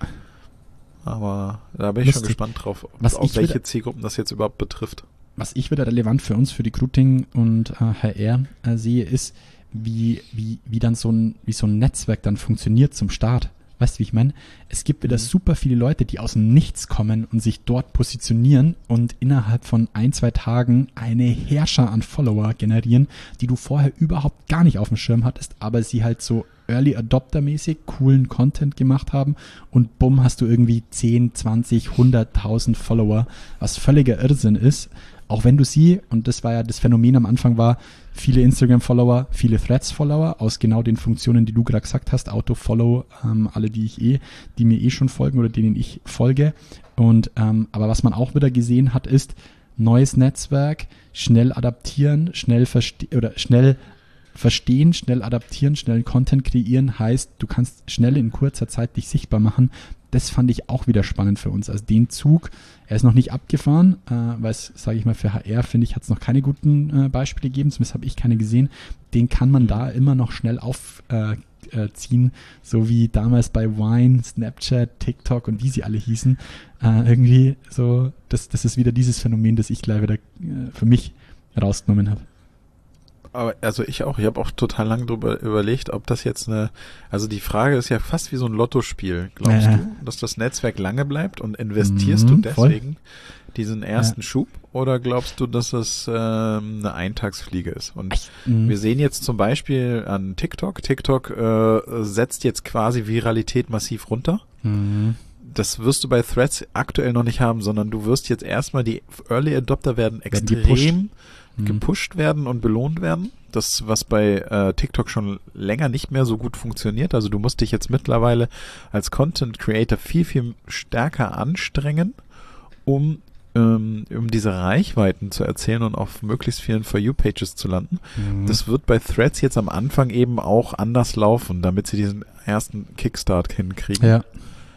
Aber da bin ich schon Lustig. gespannt drauf, ob, Was auf ich welche wieder- Zielgruppen das jetzt überhaupt betrifft. Was ich wieder relevant für uns, für Recruiting und äh, H R äh, sehe, ist, wie, wie, wie dann so ein, wie so ein Netzwerk dann funktioniert zum Start. Weißt du, wie ich meine? Es gibt wieder Mhm. super viele Leute, die aus dem Nichts kommen und sich dort positionieren und innerhalb von ein, zwei Tagen eine Herrscher an Follower generieren, die du vorher überhaupt gar nicht auf dem Schirm hattest, aber sie halt so Early Adopter-mäßig coolen Content gemacht haben und bumm, hast du irgendwie zehn, zwanzig, hunderttausend Follower, was völliger Irrsinn ist. Auch wenn du sie, und das war ja das Phänomen am Anfang war, viele Instagram-Follower, viele Threads-Follower aus genau den Funktionen, die du gerade gesagt hast, Auto-Follow, ähm, alle, die ich eh, die mir eh schon folgen oder denen ich folge. Und ähm, aber was man auch wieder gesehen hat, ist neues Netzwerk, schnell adaptieren, schnell verstehen oder schnell verstehen, schnell adaptieren, schnell Content kreieren, heißt, du kannst schnell in kurzer Zeit dich sichtbar machen. Das fand ich auch wieder spannend für uns. Also den Zug, er ist noch nicht abgefahren, äh, weil es, sage ich mal, für H R, finde ich, hat es noch keine guten äh, Beispiele gegeben, zumindest habe ich keine gesehen. Den kann man da immer noch schnell aufziehen, äh, äh, ziehen, so wie damals bei Vine, Snapchat, TikTok und wie sie alle hießen. Äh, irgendwie so, das, das ist wieder dieses Phänomen, das ich gleich wieder äh, für mich rausgenommen habe. Aber also ich auch, ich habe auch total lange drüber überlegt, ob das jetzt eine, also die Frage ist ja fast wie so ein Lottospiel. Glaubst Ja. du, dass das Netzwerk lange bleibt und investierst Mhm, du voll. deswegen diesen ersten Schub oder glaubst du, dass das ähm, eine Eintagsfliege ist? Und Mhm. wir sehen jetzt zum Beispiel an TikTok, TikTok äh, setzt jetzt quasi Viralität massiv runter. Mhm. Das wirst du bei Threads aktuell noch nicht haben, sondern du wirst jetzt erstmal, die Early Adopter werden Werden gepusht. extrem Mhm. gepusht werden und belohnt werden. Das, was bei äh, TikTok schon länger nicht mehr so gut funktioniert. Also du musst dich jetzt mittlerweile als Content Creator viel, viel stärker anstrengen, um, ähm, um diese Reichweiten zu erzählen und auf möglichst vielen For You-Pages zu landen. Mhm. Das wird bei Threads jetzt am Anfang eben auch anders laufen, damit sie diesen ersten Kickstart hinkriegen. Ja.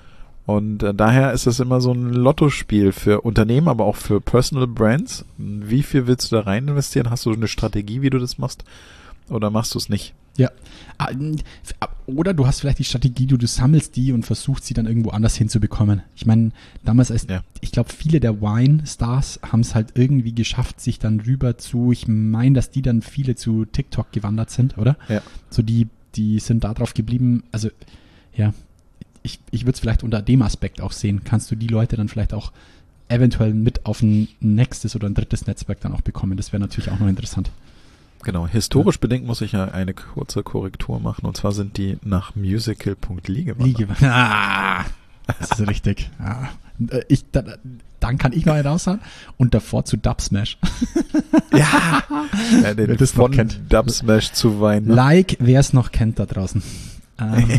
Und äh, daher ist es immer so ein Lottospiel für Unternehmen, aber auch für Personal Brands. Wie viel willst du da rein investieren? Hast du eine Strategie, wie du das machst? Oder machst du es nicht? Ja. Oder du hast vielleicht die Strategie, du, du sammelst die und versuchst sie dann irgendwo anders hinzubekommen. Ich meine, damals als, ja. ich glaube, viele der Wine-Stars haben es halt irgendwie geschafft, sich dann rüber zu, ich meine, dass die dann viele zu TikTok gewandert sind, oder? Ja. So die, die sind da drauf geblieben. Also, ja, ich, ich würde es vielleicht unter dem Aspekt auch sehen. Kannst du die Leute dann vielleicht auch eventuell mit auf ein nächstes oder ein drittes Netzwerk dann auch bekommen? Das wäre natürlich auch noch interessant. Genau, historisch ja. bedingt muss ich ja eine kurze Korrektur machen, und zwar sind die nach musical punkt ly gewandert. Ah, das ist richtig. Ja. Ich, dann, dann kann ich noch einen raushauen und davor zu Dubsmash. Ja, ja den wer das von noch kennt. Dubsmash zu Wein. Like, wer es noch kennt da draußen. Ähm,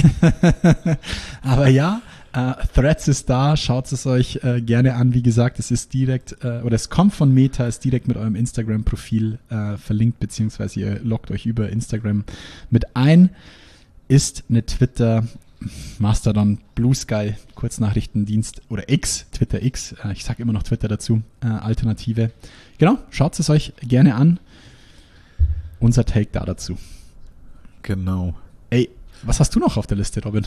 aber ja, Uh, Threads ist da, schaut es euch uh, gerne an. Wie gesagt, es ist direkt, uh, oder es kommt von Meta, ist direkt mit eurem Instagram-Profil uh, verlinkt, beziehungsweise ihr loggt euch über Instagram mit ein. Ist eine Twitter, Mastodon, Blue Sky, Kurznachrichtendienst oder X, Twitter X, uh, ich sage immer noch Twitter dazu, uh, Alternative. Genau, schaut es euch gerne an. Unser Take da dazu. Genau. Ey, was hast du noch auf der Liste, Robin?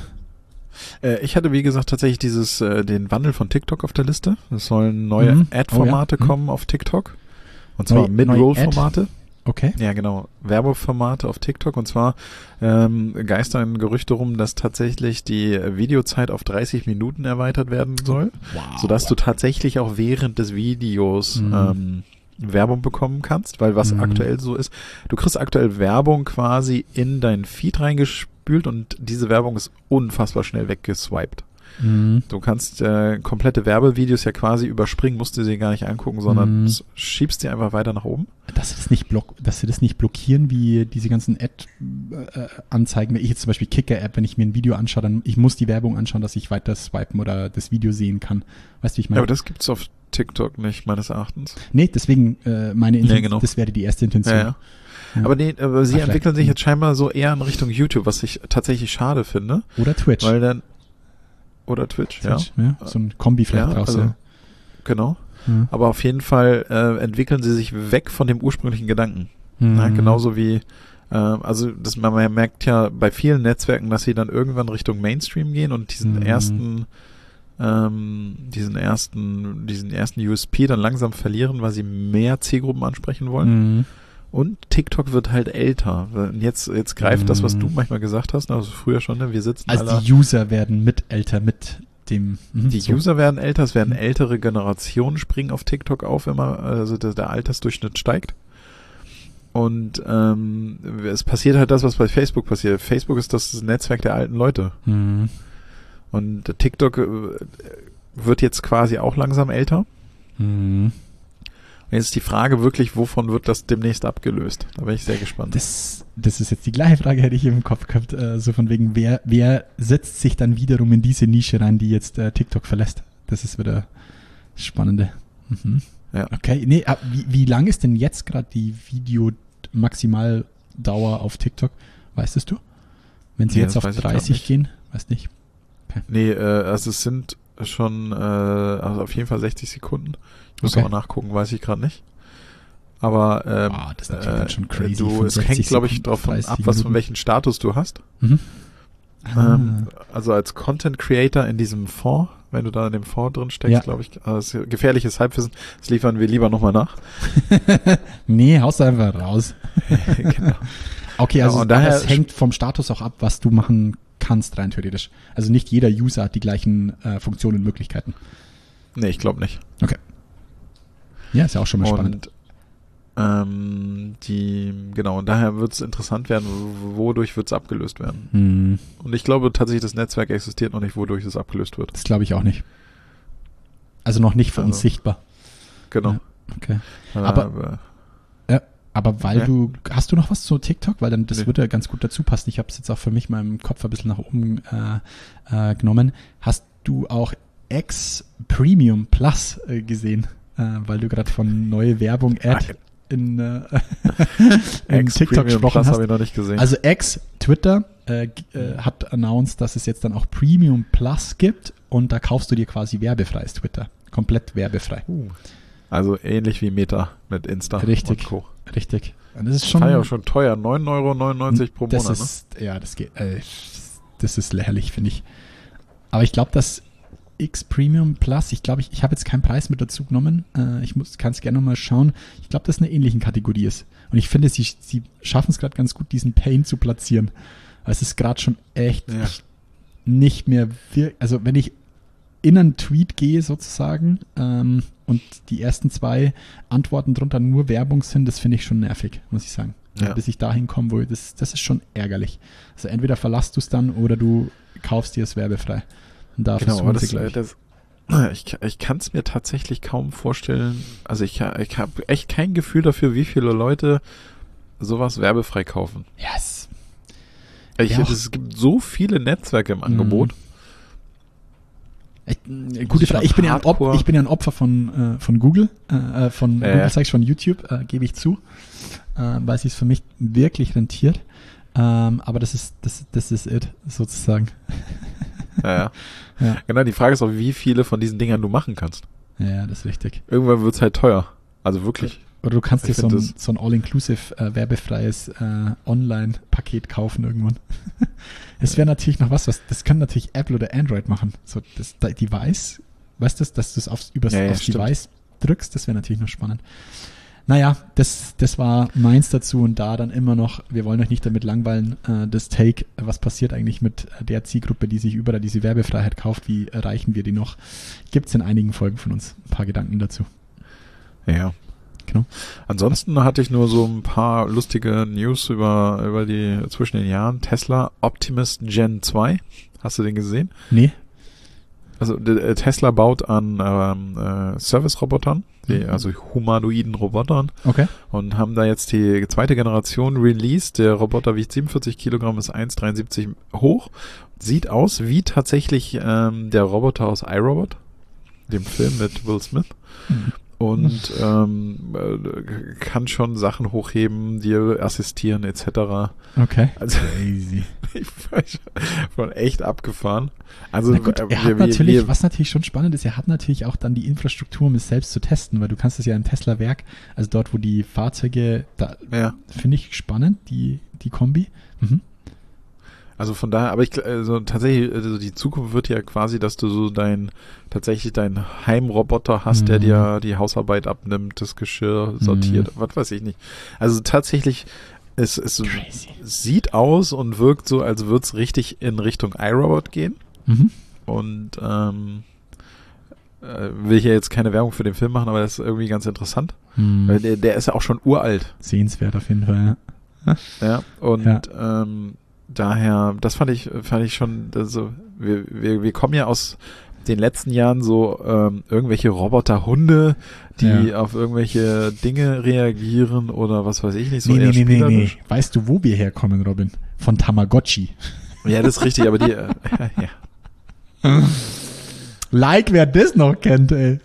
Ich hatte, wie gesagt, tatsächlich dieses, äh, den Wandel von TikTok auf der Liste. Es sollen neue mhm. Ad-Formate oh, ja. kommen mhm. auf TikTok. Und zwar Mid-Roll-Formate. Okay. Ja, genau. Werbeformate auf TikTok. Und zwar ähm, geistern Gerüchte rum, dass tatsächlich die Videozeit auf dreißig Minuten erweitert werden soll. Wow. Sodass du tatsächlich auch während des Videos mhm. ähm, Werbung bekommen kannst. Weil was mhm. aktuell so ist, du kriegst aktuell Werbung quasi in deinen Feed reingespielt. Und diese Werbung ist unfassbar schnell weggeswiped. Mhm. Du kannst äh, komplette Werbevideos ja quasi überspringen, musst du sie gar nicht angucken, sondern mhm. schiebst sie einfach weiter nach oben. Dass sie das nicht, block- dass sie das nicht blockieren, wie diese ganzen Ad-Anzeigen. Wenn ich jetzt zum Beispiel Kicker-App, wenn ich mir ein Video anschaue, dann ich muss die Werbung anschauen, dass ich weiter swipen oder das Video sehen kann. Weißt du, wie ich meine? Ja, aber das gibt's auf TikTok nicht, meines Erachtens. Nee, deswegen äh, meine Intention, ja, genau. das wäre die erste Intention. Ja, ja. Ja. Aber, nee, aber sie Ach, entwickeln sich jetzt scheinbar so eher in Richtung YouTube, was ich tatsächlich schade finde. Oder Twitch. Weil dann, oder Twitch, Twitch ja. ja. So ein Kombi vielleicht ja, raus. Also, ja. Genau. Ja. Aber auf jeden Fall äh, entwickeln sie sich weg von dem ursprünglichen Gedanken. Mhm. Ja, genauso wie, äh, also das, man merkt ja bei vielen Netzwerken, dass sie dann irgendwann Richtung Mainstream gehen und diesen mhm. ersten ähm, diesen ersten diesen ersten U S P dann langsam verlieren, weil sie mehr Zielgruppen ansprechen wollen. Mhm. Und TikTok wird halt älter. Jetzt, jetzt greift mm. das, was du manchmal gesagt hast, also früher schon, ne? Wir sitzen Also alle, die User werden mit älter, mit dem... Mh, die so. User werden älter, es werden mhm. ältere Generationen springen auf TikTok auf immer, also der, der Altersdurchschnitt steigt. Und ähm, es passiert halt das, was bei Facebook passiert. Facebook ist das Netzwerk der alten Leute. Mhm. Und TikTok wird jetzt quasi auch langsam älter. Mhm. Jetzt ist die Frage wirklich, wovon wird das demnächst abgelöst? Da bin ich sehr gespannt. Das, das ist jetzt die gleiche Frage, hätte ich im Kopf gehabt, äh, so von wegen, wer, wer setzt sich dann wiederum in diese Nische rein, die jetzt äh, TikTok verlässt? Das ist wieder das Spannende. Mhm. Ja. Okay, nee, ab, wie, wie lang ist denn jetzt gerade die Video-Maximaldauer auf TikTok? Weißt es du? Wenn sie nee, jetzt auf dreißig gehen? Weiß nicht. Okay. Nee, äh, also es sind schon, äh, also auf jeden Fall sechzig Sekunden. Ich muss okay. aber nachgucken, weiß ich gerade nicht. Aber ähm, wow, das ist natürlich äh, schon crazy. Du, es hängt, glaube ich, davon ab, was von welchen Status du hast. Mhm. Ah. Ähm, also als Content Creator in diesem Fonds, wenn du da in dem Fonds drin steckst, ja. glaube ich, also gefährliches Halbwissen, das liefern wir lieber nochmal nach. Nee, haust einfach raus. Genau. Okay, also ja, und daher das hängt vom Status auch ab, was du machen kannst, rein theoretisch. Also nicht jeder User hat die gleichen äh, Funktionen und Möglichkeiten. Nee, ich glaube nicht. Okay. Ja, ist ja auch schon mal spannend. Und ähm, die, genau, und daher wird es interessant werden, wodurch wird es abgelöst werden. Hm. Und ich glaube tatsächlich, das Netzwerk existiert noch nicht, wodurch es abgelöst wird. Das glaube ich auch nicht. Also noch nicht für also, uns sichtbar. Genau. Ja, okay. Aber, aber, aber ja, aber weil ja. du, hast du noch was zu TikTok? Weil dann, das nee. würde ja ganz gut dazu passen. Ich habe es jetzt auch für mich mal im Kopf ein bisschen nach oben äh, äh, genommen. Hast du auch X Premium Plus äh, gesehen? Äh, weil du gerade von neue Werbung Ad in, äh, in X TikTok Premium gesprochen Plus hast. habe ich noch nicht gesehen. Also X, Twitter, äh, äh, hat announced, dass es jetzt dann auch Premium Plus gibt und da kaufst du dir quasi werbefreies Twitter. Komplett werbefrei. Uh. Also ähnlich wie Meta mit Insta Richtig, und Co. Richtig. Und das ist schon. Das war ja auch schon teuer. neun Euro neunundneunzig pro das Monat. Ist, ne? Ja, das geht. Äh, das ist lächerlich, finde ich. Aber ich glaube, dass X Premium Plus, ich glaube, ich, ich habe jetzt keinen Preis mit dazu genommen. Äh, ich kann es gerne nochmal schauen. Ich glaube, dass es eine ähnliche Kategorie ist. Und ich finde, sie, sie schaffen es gerade ganz gut, diesen Pain zu platzieren. Es ist gerade schon echt Ja. nicht mehr wirklich, also wenn ich in einen Tweet gehe sozusagen ähm, und die ersten zwei Antworten drunter nur Werbung sind, das finde ich schon nervig, muss ich sagen. Ja. Bis ich dahin komme, wo ich, das, das ist schon ärgerlich. Also entweder verlässt du es dann oder du kaufst dir es werbefrei. Und da Genau, aber versuchen das, sie, äh, das, ich, ich kann es mir tatsächlich kaum vorstellen. Also ich, ich habe echt kein Gefühl dafür, wie viele Leute sowas werbefrei kaufen. yes. Ich, Ja, auch- es gibt so viele Netzwerke im Angebot. Ich, äh, gute Frage. Ich bin ja ein, Op Hardcore. ich bin ja ein Opfer von, äh, von Google, äh, von Ja, Google, ja. sag ich, von YouTube, äh, gebe ich zu, äh, weil es sich für mich wirklich rentiert. Ähm, aber das ist, das, das ist it, sozusagen. Ja, ja. Ja. Genau, die Frage ist auch, wie viele von diesen Dingern du machen kannst. Ja, das ist richtig. Irgendwann wird's halt teuer. Also wirklich. Oder du kannst Ich dir so find ein, so ein all-inclusive, äh, werbefreies äh, Online-Paket kaufen irgendwann. Es wäre natürlich noch was, was, das kann natürlich Apple oder Android machen. So das da- Device, weißt du, dass du es aufs, übers, Ja, ja, aufs stimmt. Device drückst, das wäre natürlich noch spannend. Naja, das, das war meins dazu und da dann immer noch, wir wollen euch nicht damit langweilen, äh, das Take, was passiert eigentlich mit der Zielgruppe, die sich überall diese Werbefreiheit kauft, wie erreichen wir die noch? Gibt es in einigen Folgen von uns ein paar Gedanken dazu. Ja. Genau. Ansonsten hatte ich nur so ein paar lustige News über, über die, zwischen den Jahren. Tesla Optimus Gen zwei. Hast du den gesehen? Nee? Also der, Tesla baut an ähm, äh, Service-Robotern, die, Mhm. also humanoiden Robotern, Okay. und haben da jetzt die zweite Generation released. Der Roboter wiegt siebenundvierzig Kilogramm, ist eins Komma dreiundsiebzig hoch. Sieht aus wie tatsächlich ähm, der Roboter aus iRobot, dem Film mit Will Smith. Mhm. Und ähm, äh, kann schon Sachen hochheben, dir assistieren et cetera. Okay. Also Crazy. ich war schon echt abgefahren. Also Na gut, äh, er wir- hat wir- natürlich, wir- was natürlich schon spannend ist, er hat natürlich auch dann die Infrastruktur, um es selbst zu testen, weil du kannst es ja im Tesla-Werk, also dort, wo die Fahrzeuge, da ja. finde ich spannend, die, die Kombi. Mhm. Also von daher, aber ich gl- also tatsächlich, also die Zukunft wird ja quasi, dass du so dein, tatsächlich deinen Heimroboter hast, der Mhm. dir die Hausarbeit abnimmt, das Geschirr sortiert, was weiß ich nicht. Also tatsächlich, es, es Crazy. sieht aus und wirkt so, als würde es richtig in Richtung iRobot gehen. Mhm. Und ähm, äh, will hier jetzt keine Werbung für den Film machen, aber das ist irgendwie ganz interessant. Mhm. Weil der, der ist ja auch schon uralt. Sehenswert auf jeden Fall, ja. Ja, und Ja. ähm, daher, das fand ich, fand ich schon, also wir, wir, wir kommen ja aus den letzten Jahren so ähm, irgendwelche Roboterhunde, die Ja. auf irgendwelche Dinge reagieren oder was weiß ich nicht, so nee, eher nee, nee, nee, nee. spielerisch. Weißt du, wo wir herkommen, Robin? Von Tamagotchi. Ja, das ist richtig, aber die, äh, ja. Like, wer das noch kennt, ey.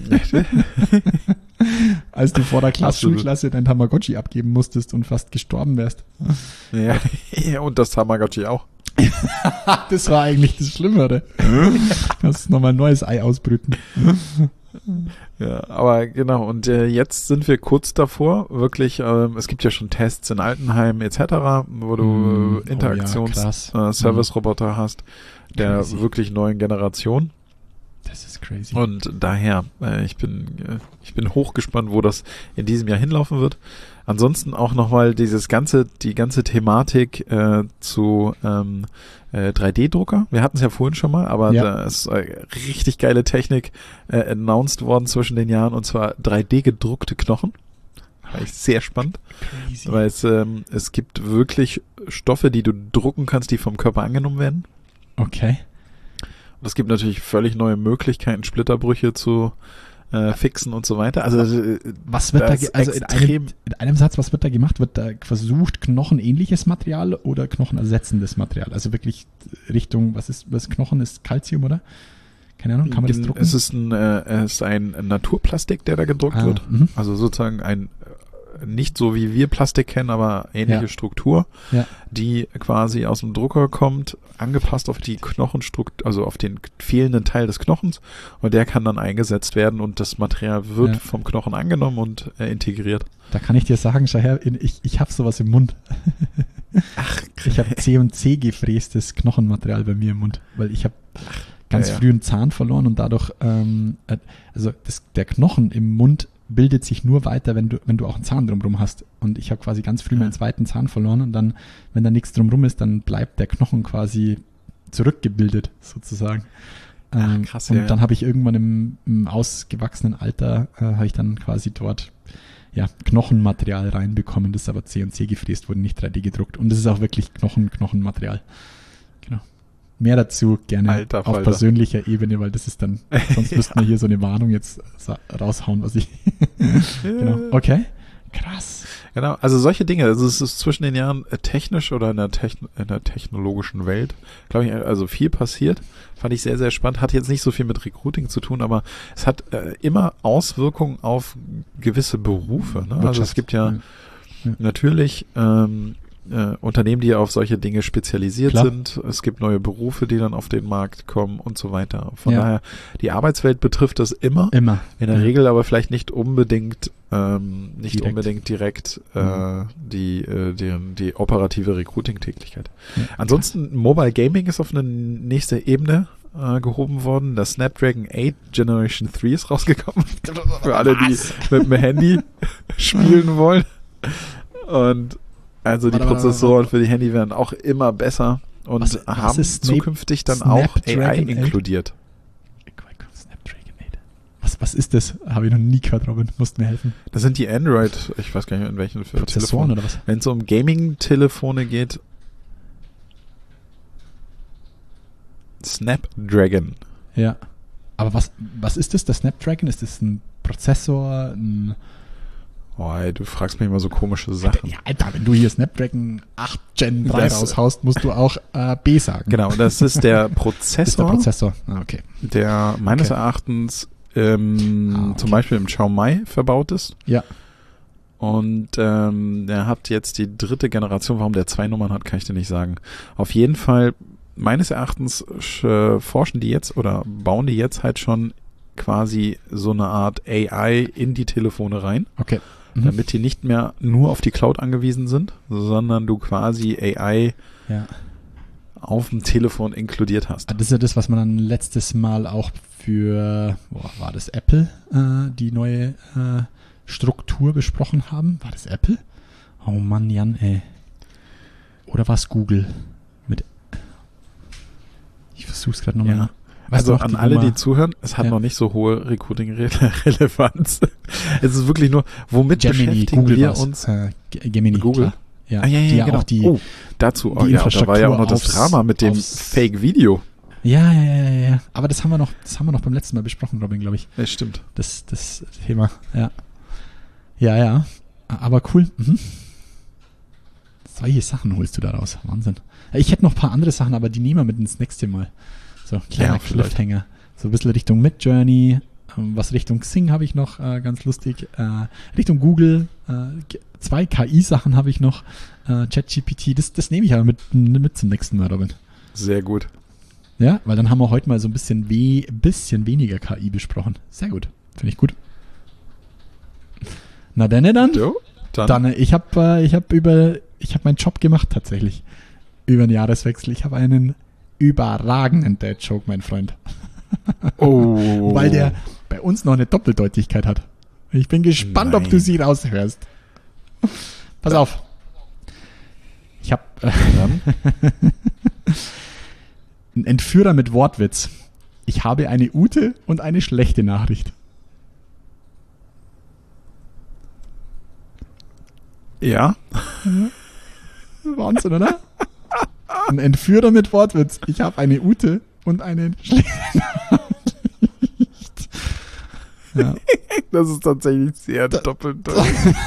Als du vor der Klasse, Absolut. Schulklasse dein Tamagotchi abgeben musstest und fast gestorben wärst. Ja, ja, und das Tamagotchi auch. Das war eigentlich das Schlimmere. Das ist nochmal ein neues Ei ausbrüten. Ja, aber genau, und äh, jetzt sind wir kurz davor, wirklich, ähm, es gibt ja schon Tests in Altenheim et cetera, wo du Mm, äh, oh ja, Interaktions- krass. äh, Service-Roboter hast, der Crazy. wirklich neuen Generation. Das ist crazy. Und daher, äh, ich bin äh, ich bin hochgespannt, wo das in diesem Jahr hinlaufen wird. Ansonsten auch nochmal dieses ganze, die ganze Thematik äh, zu ähm, äh, drei D-Drucker. Wir hatten es ja vorhin schon mal, aber Ja. da ist äh, richtig geile Technik äh, announced worden zwischen den Jahren, und zwar drei D gedruckte Knochen. War ich sehr spannend, Crazy. weil es, ähm, es gibt wirklich Stoffe, die du drucken kannst, die vom Körper angenommen werden. Okay. Und es gibt natürlich völlig neue Möglichkeiten, Splitterbrüche zu äh, fixen und so weiter. Also äh, Was wird da da, ist ge- also in extrem- einem, in einem Satz, was wird da gemacht? Wird da versucht, knochenähnliches Material oder knochenersetzendes Material? Also wirklich Richtung, was ist, was ist Knochen? Ist Calcium, oder? Keine Ahnung, kann man das gen- drucken? es ist ein, äh, es ist ein Naturplastik, der da gedruckt Ah, wird. mhm. Also sozusagen ein nicht so wie wir Plastik kennen, aber ähnliche Ja. Struktur, Ja. die quasi aus dem Drucker kommt, angepasst auf die Knochenstruktur, also auf den fehlenden Teil des Knochens, und der kann dann eingesetzt werden und das Material wird Ja. vom Knochen angenommen und äh, integriert. Da kann ich dir sagen, schau her, in- ich, ich habe sowas im Mund. Ach, Ich habe C und C gefrästes Knochenmaterial bei mir im Mund, weil ich habe ganz ja, ja. früh einen Zahn verloren und dadurch, ähm, äh, also das, der Knochen im Mund bildet sich nur weiter, wenn du, wenn du auch einen Zahn drumrum hast. Und ich habe quasi ganz früh meinen zweiten Zahn verloren und dann, wenn da nichts drumrum ist, dann bleibt der Knochen quasi zurückgebildet, sozusagen. Ähm, Ach, krass, und ja, dann ja. habe ich irgendwann im, im ausgewachsenen Alter, äh, habe ich dann quasi dort ja, Knochenmaterial reinbekommen, das aber C und C gefräst wurde, nicht drei D gedruckt. Und das ist auch wirklich Knochen, Knochenmaterial. Genau. Mehr dazu gerne Alter auf Falter. persönlicher Ebene, weil das ist dann, sonst müssten wir hier so eine Warnung jetzt sa- raushauen, was ich. Genau. Okay. Krass. Genau, also solche Dinge, also es ist zwischen den Jahren äh, technisch oder in der, Techn in der technologischen Welt, glaube ich, also viel passiert. Fand ich sehr, sehr spannend. Hat jetzt nicht so viel mit Recruiting zu tun, aber es hat äh, immer Auswirkungen auf gewisse Berufe. Ne? Also es Wirtschaft. gibt ja, Ja. natürlich ähm, äh, Unternehmen, die auf solche Dinge spezialisiert Klar. sind. Es gibt neue Berufe, die dann auf den Markt kommen und so weiter. Von Ja. daher, die Arbeitswelt betrifft das immer. Immer. In der Ja. Regel aber vielleicht nicht unbedingt ähm, nicht Direkt. unbedingt direkt äh, Mhm. die, äh, die, die operative Recruiting-Tätigkeit. Ja. Ansonsten, Mobile Gaming ist auf eine nächste Ebene äh, gehoben worden. Das Snapdragon acht Generation drei ist rausgekommen. Für alle, die mit dem Handy spielen wollen. Und also die Warte, warte, Prozessoren warte. für die Handy werden auch immer besser und Was- was haben ist Snap- zukünftig dann auch A I Snapdragon acht? inkludiert. Snapdragon acht. Was, was ist das? Habe ich noch nie gehört, Robin. Musst mir helfen. Das sind die Android, ich weiß gar nicht, in welchen für Prozessoren Telefonen. oder was? Wenn es um Gaming-Telefone geht, Snapdragon. Ja. Aber was, was ist das, der Snapdragon? Ist das ein Prozessor? Ein Oh, ey, du fragst mich immer so komische Sachen. ja, Alter, wenn du hier Snapdragon acht Gen drei Das- raushaust, musst du auch äh, B sagen. Genau, das ist der Das ist der Prozessor, Prozessor. Ah, okay. der meines Okay. Erachtens ähm, Ah, okay. zum Beispiel im Xiaomi verbaut ist. Ja. Und ähm, der hat jetzt die dritte Generation. Warum der zwei Nummern hat, kann ich dir nicht sagen. Auf jeden Fall, meines Erachtens äh, forschen die jetzt oder bauen die jetzt halt schon quasi so eine Art A I in die Telefone rein, Okay. Mhm. damit die nicht mehr nur auf die Cloud angewiesen sind, sondern du quasi A I Ja. auf dem Telefon inkludiert hast. Das ist ja das, was man dann letztes Mal auch für, boah, war das Apple, äh, die neue äh, Struktur besprochen haben? War das Apple? Oh Mann, Jan, ey. Oder war es Google? Mit ich versuch's gerade nochmal. Ja. nach. Weißt Also du noch, an die alle, Nummer- die zuhören, es hat Ja. noch nicht so hohe Recruiting-Relevanz. Es ist wirklich nur, womit Gemini, beschäftigen Google wir war's. uns? Äh, G- Gemini, Google? klar. Ja, Ah, ja, ja, die ja genau. auch die, oh, dazu, oh, die ja, und da war ja auch noch das Infrastruktur Drama mit dem aufs- Fake-Video. ja, ja, ja, ja, ja. Aber das haben wir noch, das haben wir noch beim letzten Mal besprochen, Robin, glaube ich. Ja, stimmt. Das, das Thema, ja. Ja, ja. Aber cool. Mhm. Solche Sachen holst du da raus. Wahnsinn. Ich hätte noch ein paar andere Sachen, aber die nehmen wir mit ins nächste Mal. So, kleiner Ja, vielleicht. Cliffhanger. So ein bisschen Richtung Midjourney, ähm, was Richtung Xing habe ich noch, äh, ganz lustig. Äh, Richtung Google, äh, g- zwei K I-Sachen habe ich noch. Äh, ChatGPT, das, das nehme ich aber mit, mit zum nächsten Mal, Robin. Sehr gut. Ja, weil dann haben wir heute mal so ein bisschen, we bisschen weniger K I besprochen. Sehr gut. Finde ich gut. Na dann, dann. Jo, dann, Dann, äh, ich habe äh, ich hab über, ich habe meinen Job gemacht tatsächlich. Über den Jahreswechsel. Ich habe einen überragenden Dad-Joke, mein Freund. oh. Weil der bei uns noch eine Doppeldeutigkeit hat. Ich bin gespannt, ob Nein. du sie raushörst. Pass auf. Ich habe äh, Dann, einen Entführer mit Wortwitz. Ich habe eine Ute und eine schlechte Nachricht. ja, Wahnsinn, oder? Ein Entführer mit Wortwitz. Ich habe eine Ute und eine schlechte Nachricht. Ja. das ist tatsächlich sehr doppeldeutig.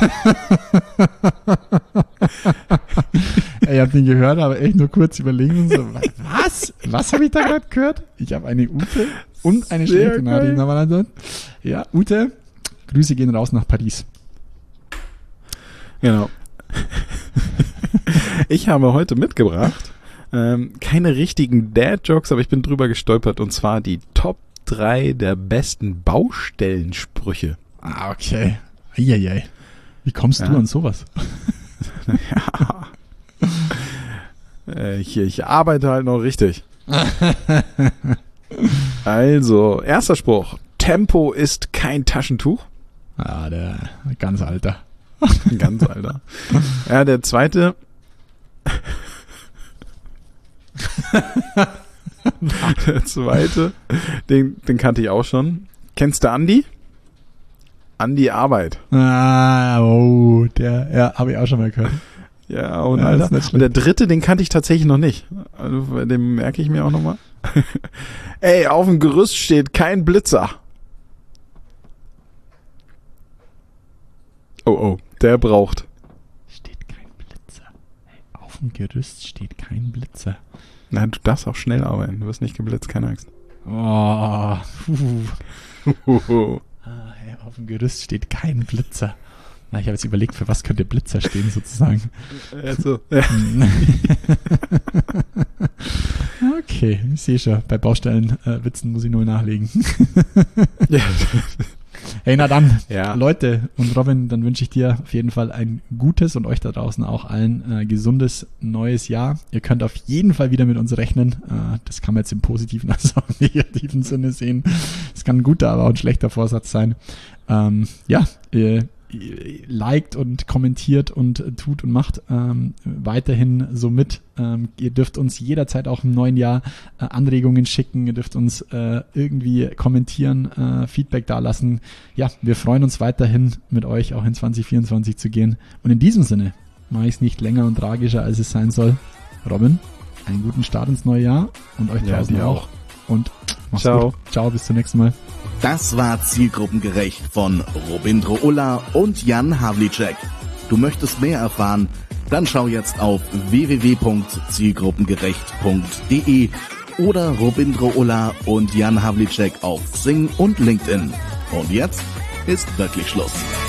Ey, ich habe den gehört, aber echt nur kurz überlegen und so, was? Was habe ich da gerade gehört? Ich habe eine Ute und eine Sehr schlechte Nachricht. geil. Aber dann so, ja, Ute, Grüße gehen raus nach Paris. Genau. Ich habe heute mitgebracht, ähm, keine richtigen Dad-Jokes, aber ich bin drüber gestolpert, und zwar die Top drei der besten Baustellensprüche. Ah, okay. Eieiei. Wie kommst Ja. du an sowas? Ja. Äh, hier, ich arbeite halt noch richtig. Also, erster Spruch. Tempo ist kein Taschentuch. Ah, der ganz alter. Ganz alter. Ja, der zweite. Der zweite, den, den kannte ich auch schon. Kennst du Andi? Andi Arbeit. Ah, oh, der, ja, habe ich auch schon mal gehört. Ja, und, Ja, Alter. ist nicht Und der dritte, den kannte ich tatsächlich noch nicht. Also, den merke ich mir auch nochmal. Ey, auf dem Gerüst steht kein Blitzer. Oh, oh, der braucht. Steht kein Blitzer. Hey, auf dem Gerüst steht kein Blitzer. Nein, du darfst auch schnell arbeiten. Du wirst nicht geblitzt, keine Angst. Oh, puh. Hoho. Ah, hey, auf dem Gerüst steht kein Blitzer. Na, ich habe jetzt überlegt, für was könnte Blitzer stehen, sozusagen. Also, ja. Okay, ich sehe schon. Bei Baustellenwitzen äh, muss ich nur nachlegen. Ja. Hey, na dann, Ja. Leute und Robin, dann wünsche ich dir auf jeden Fall ein gutes und euch da draußen auch allen äh, gesundes neues Jahr. Ihr könnt auf jeden Fall wieder mit uns rechnen. Äh, das kann man jetzt im positiven als auch im negativen Sinne sehen. Es kann ein guter, aber auch ein schlechter Vorsatz sein. Ähm, ja, ihr liked und kommentiert und tut und macht ähm, weiterhin so mit. Ähm, ihr dürft uns jederzeit auch im neuen Jahr äh, Anregungen schicken, ihr dürft uns äh, irgendwie kommentieren, äh, Feedback dalassen. Ja, wir freuen uns weiterhin mit euch auch in zwanzig vierundzwanzig zu gehen. Und in diesem Sinne mache ich es nicht länger und tragischer, als es sein soll. Robin, einen guten Start ins neue Jahr und euch Ja, draußen dir auch. auch. Und mach's Ciao. gut. Ciao, bis zum nächsten Mal. Das war Zielgruppengerecht von Robindro Ulla und Jan Havlicek. Du möchtest mehr erfahren? Dann schau jetzt auf w w w punkt zielgruppengerecht punkt d e oder Robindro Ulla und Jan Havlicek auf Xing und LinkedIn. Und jetzt ist wirklich Schluss.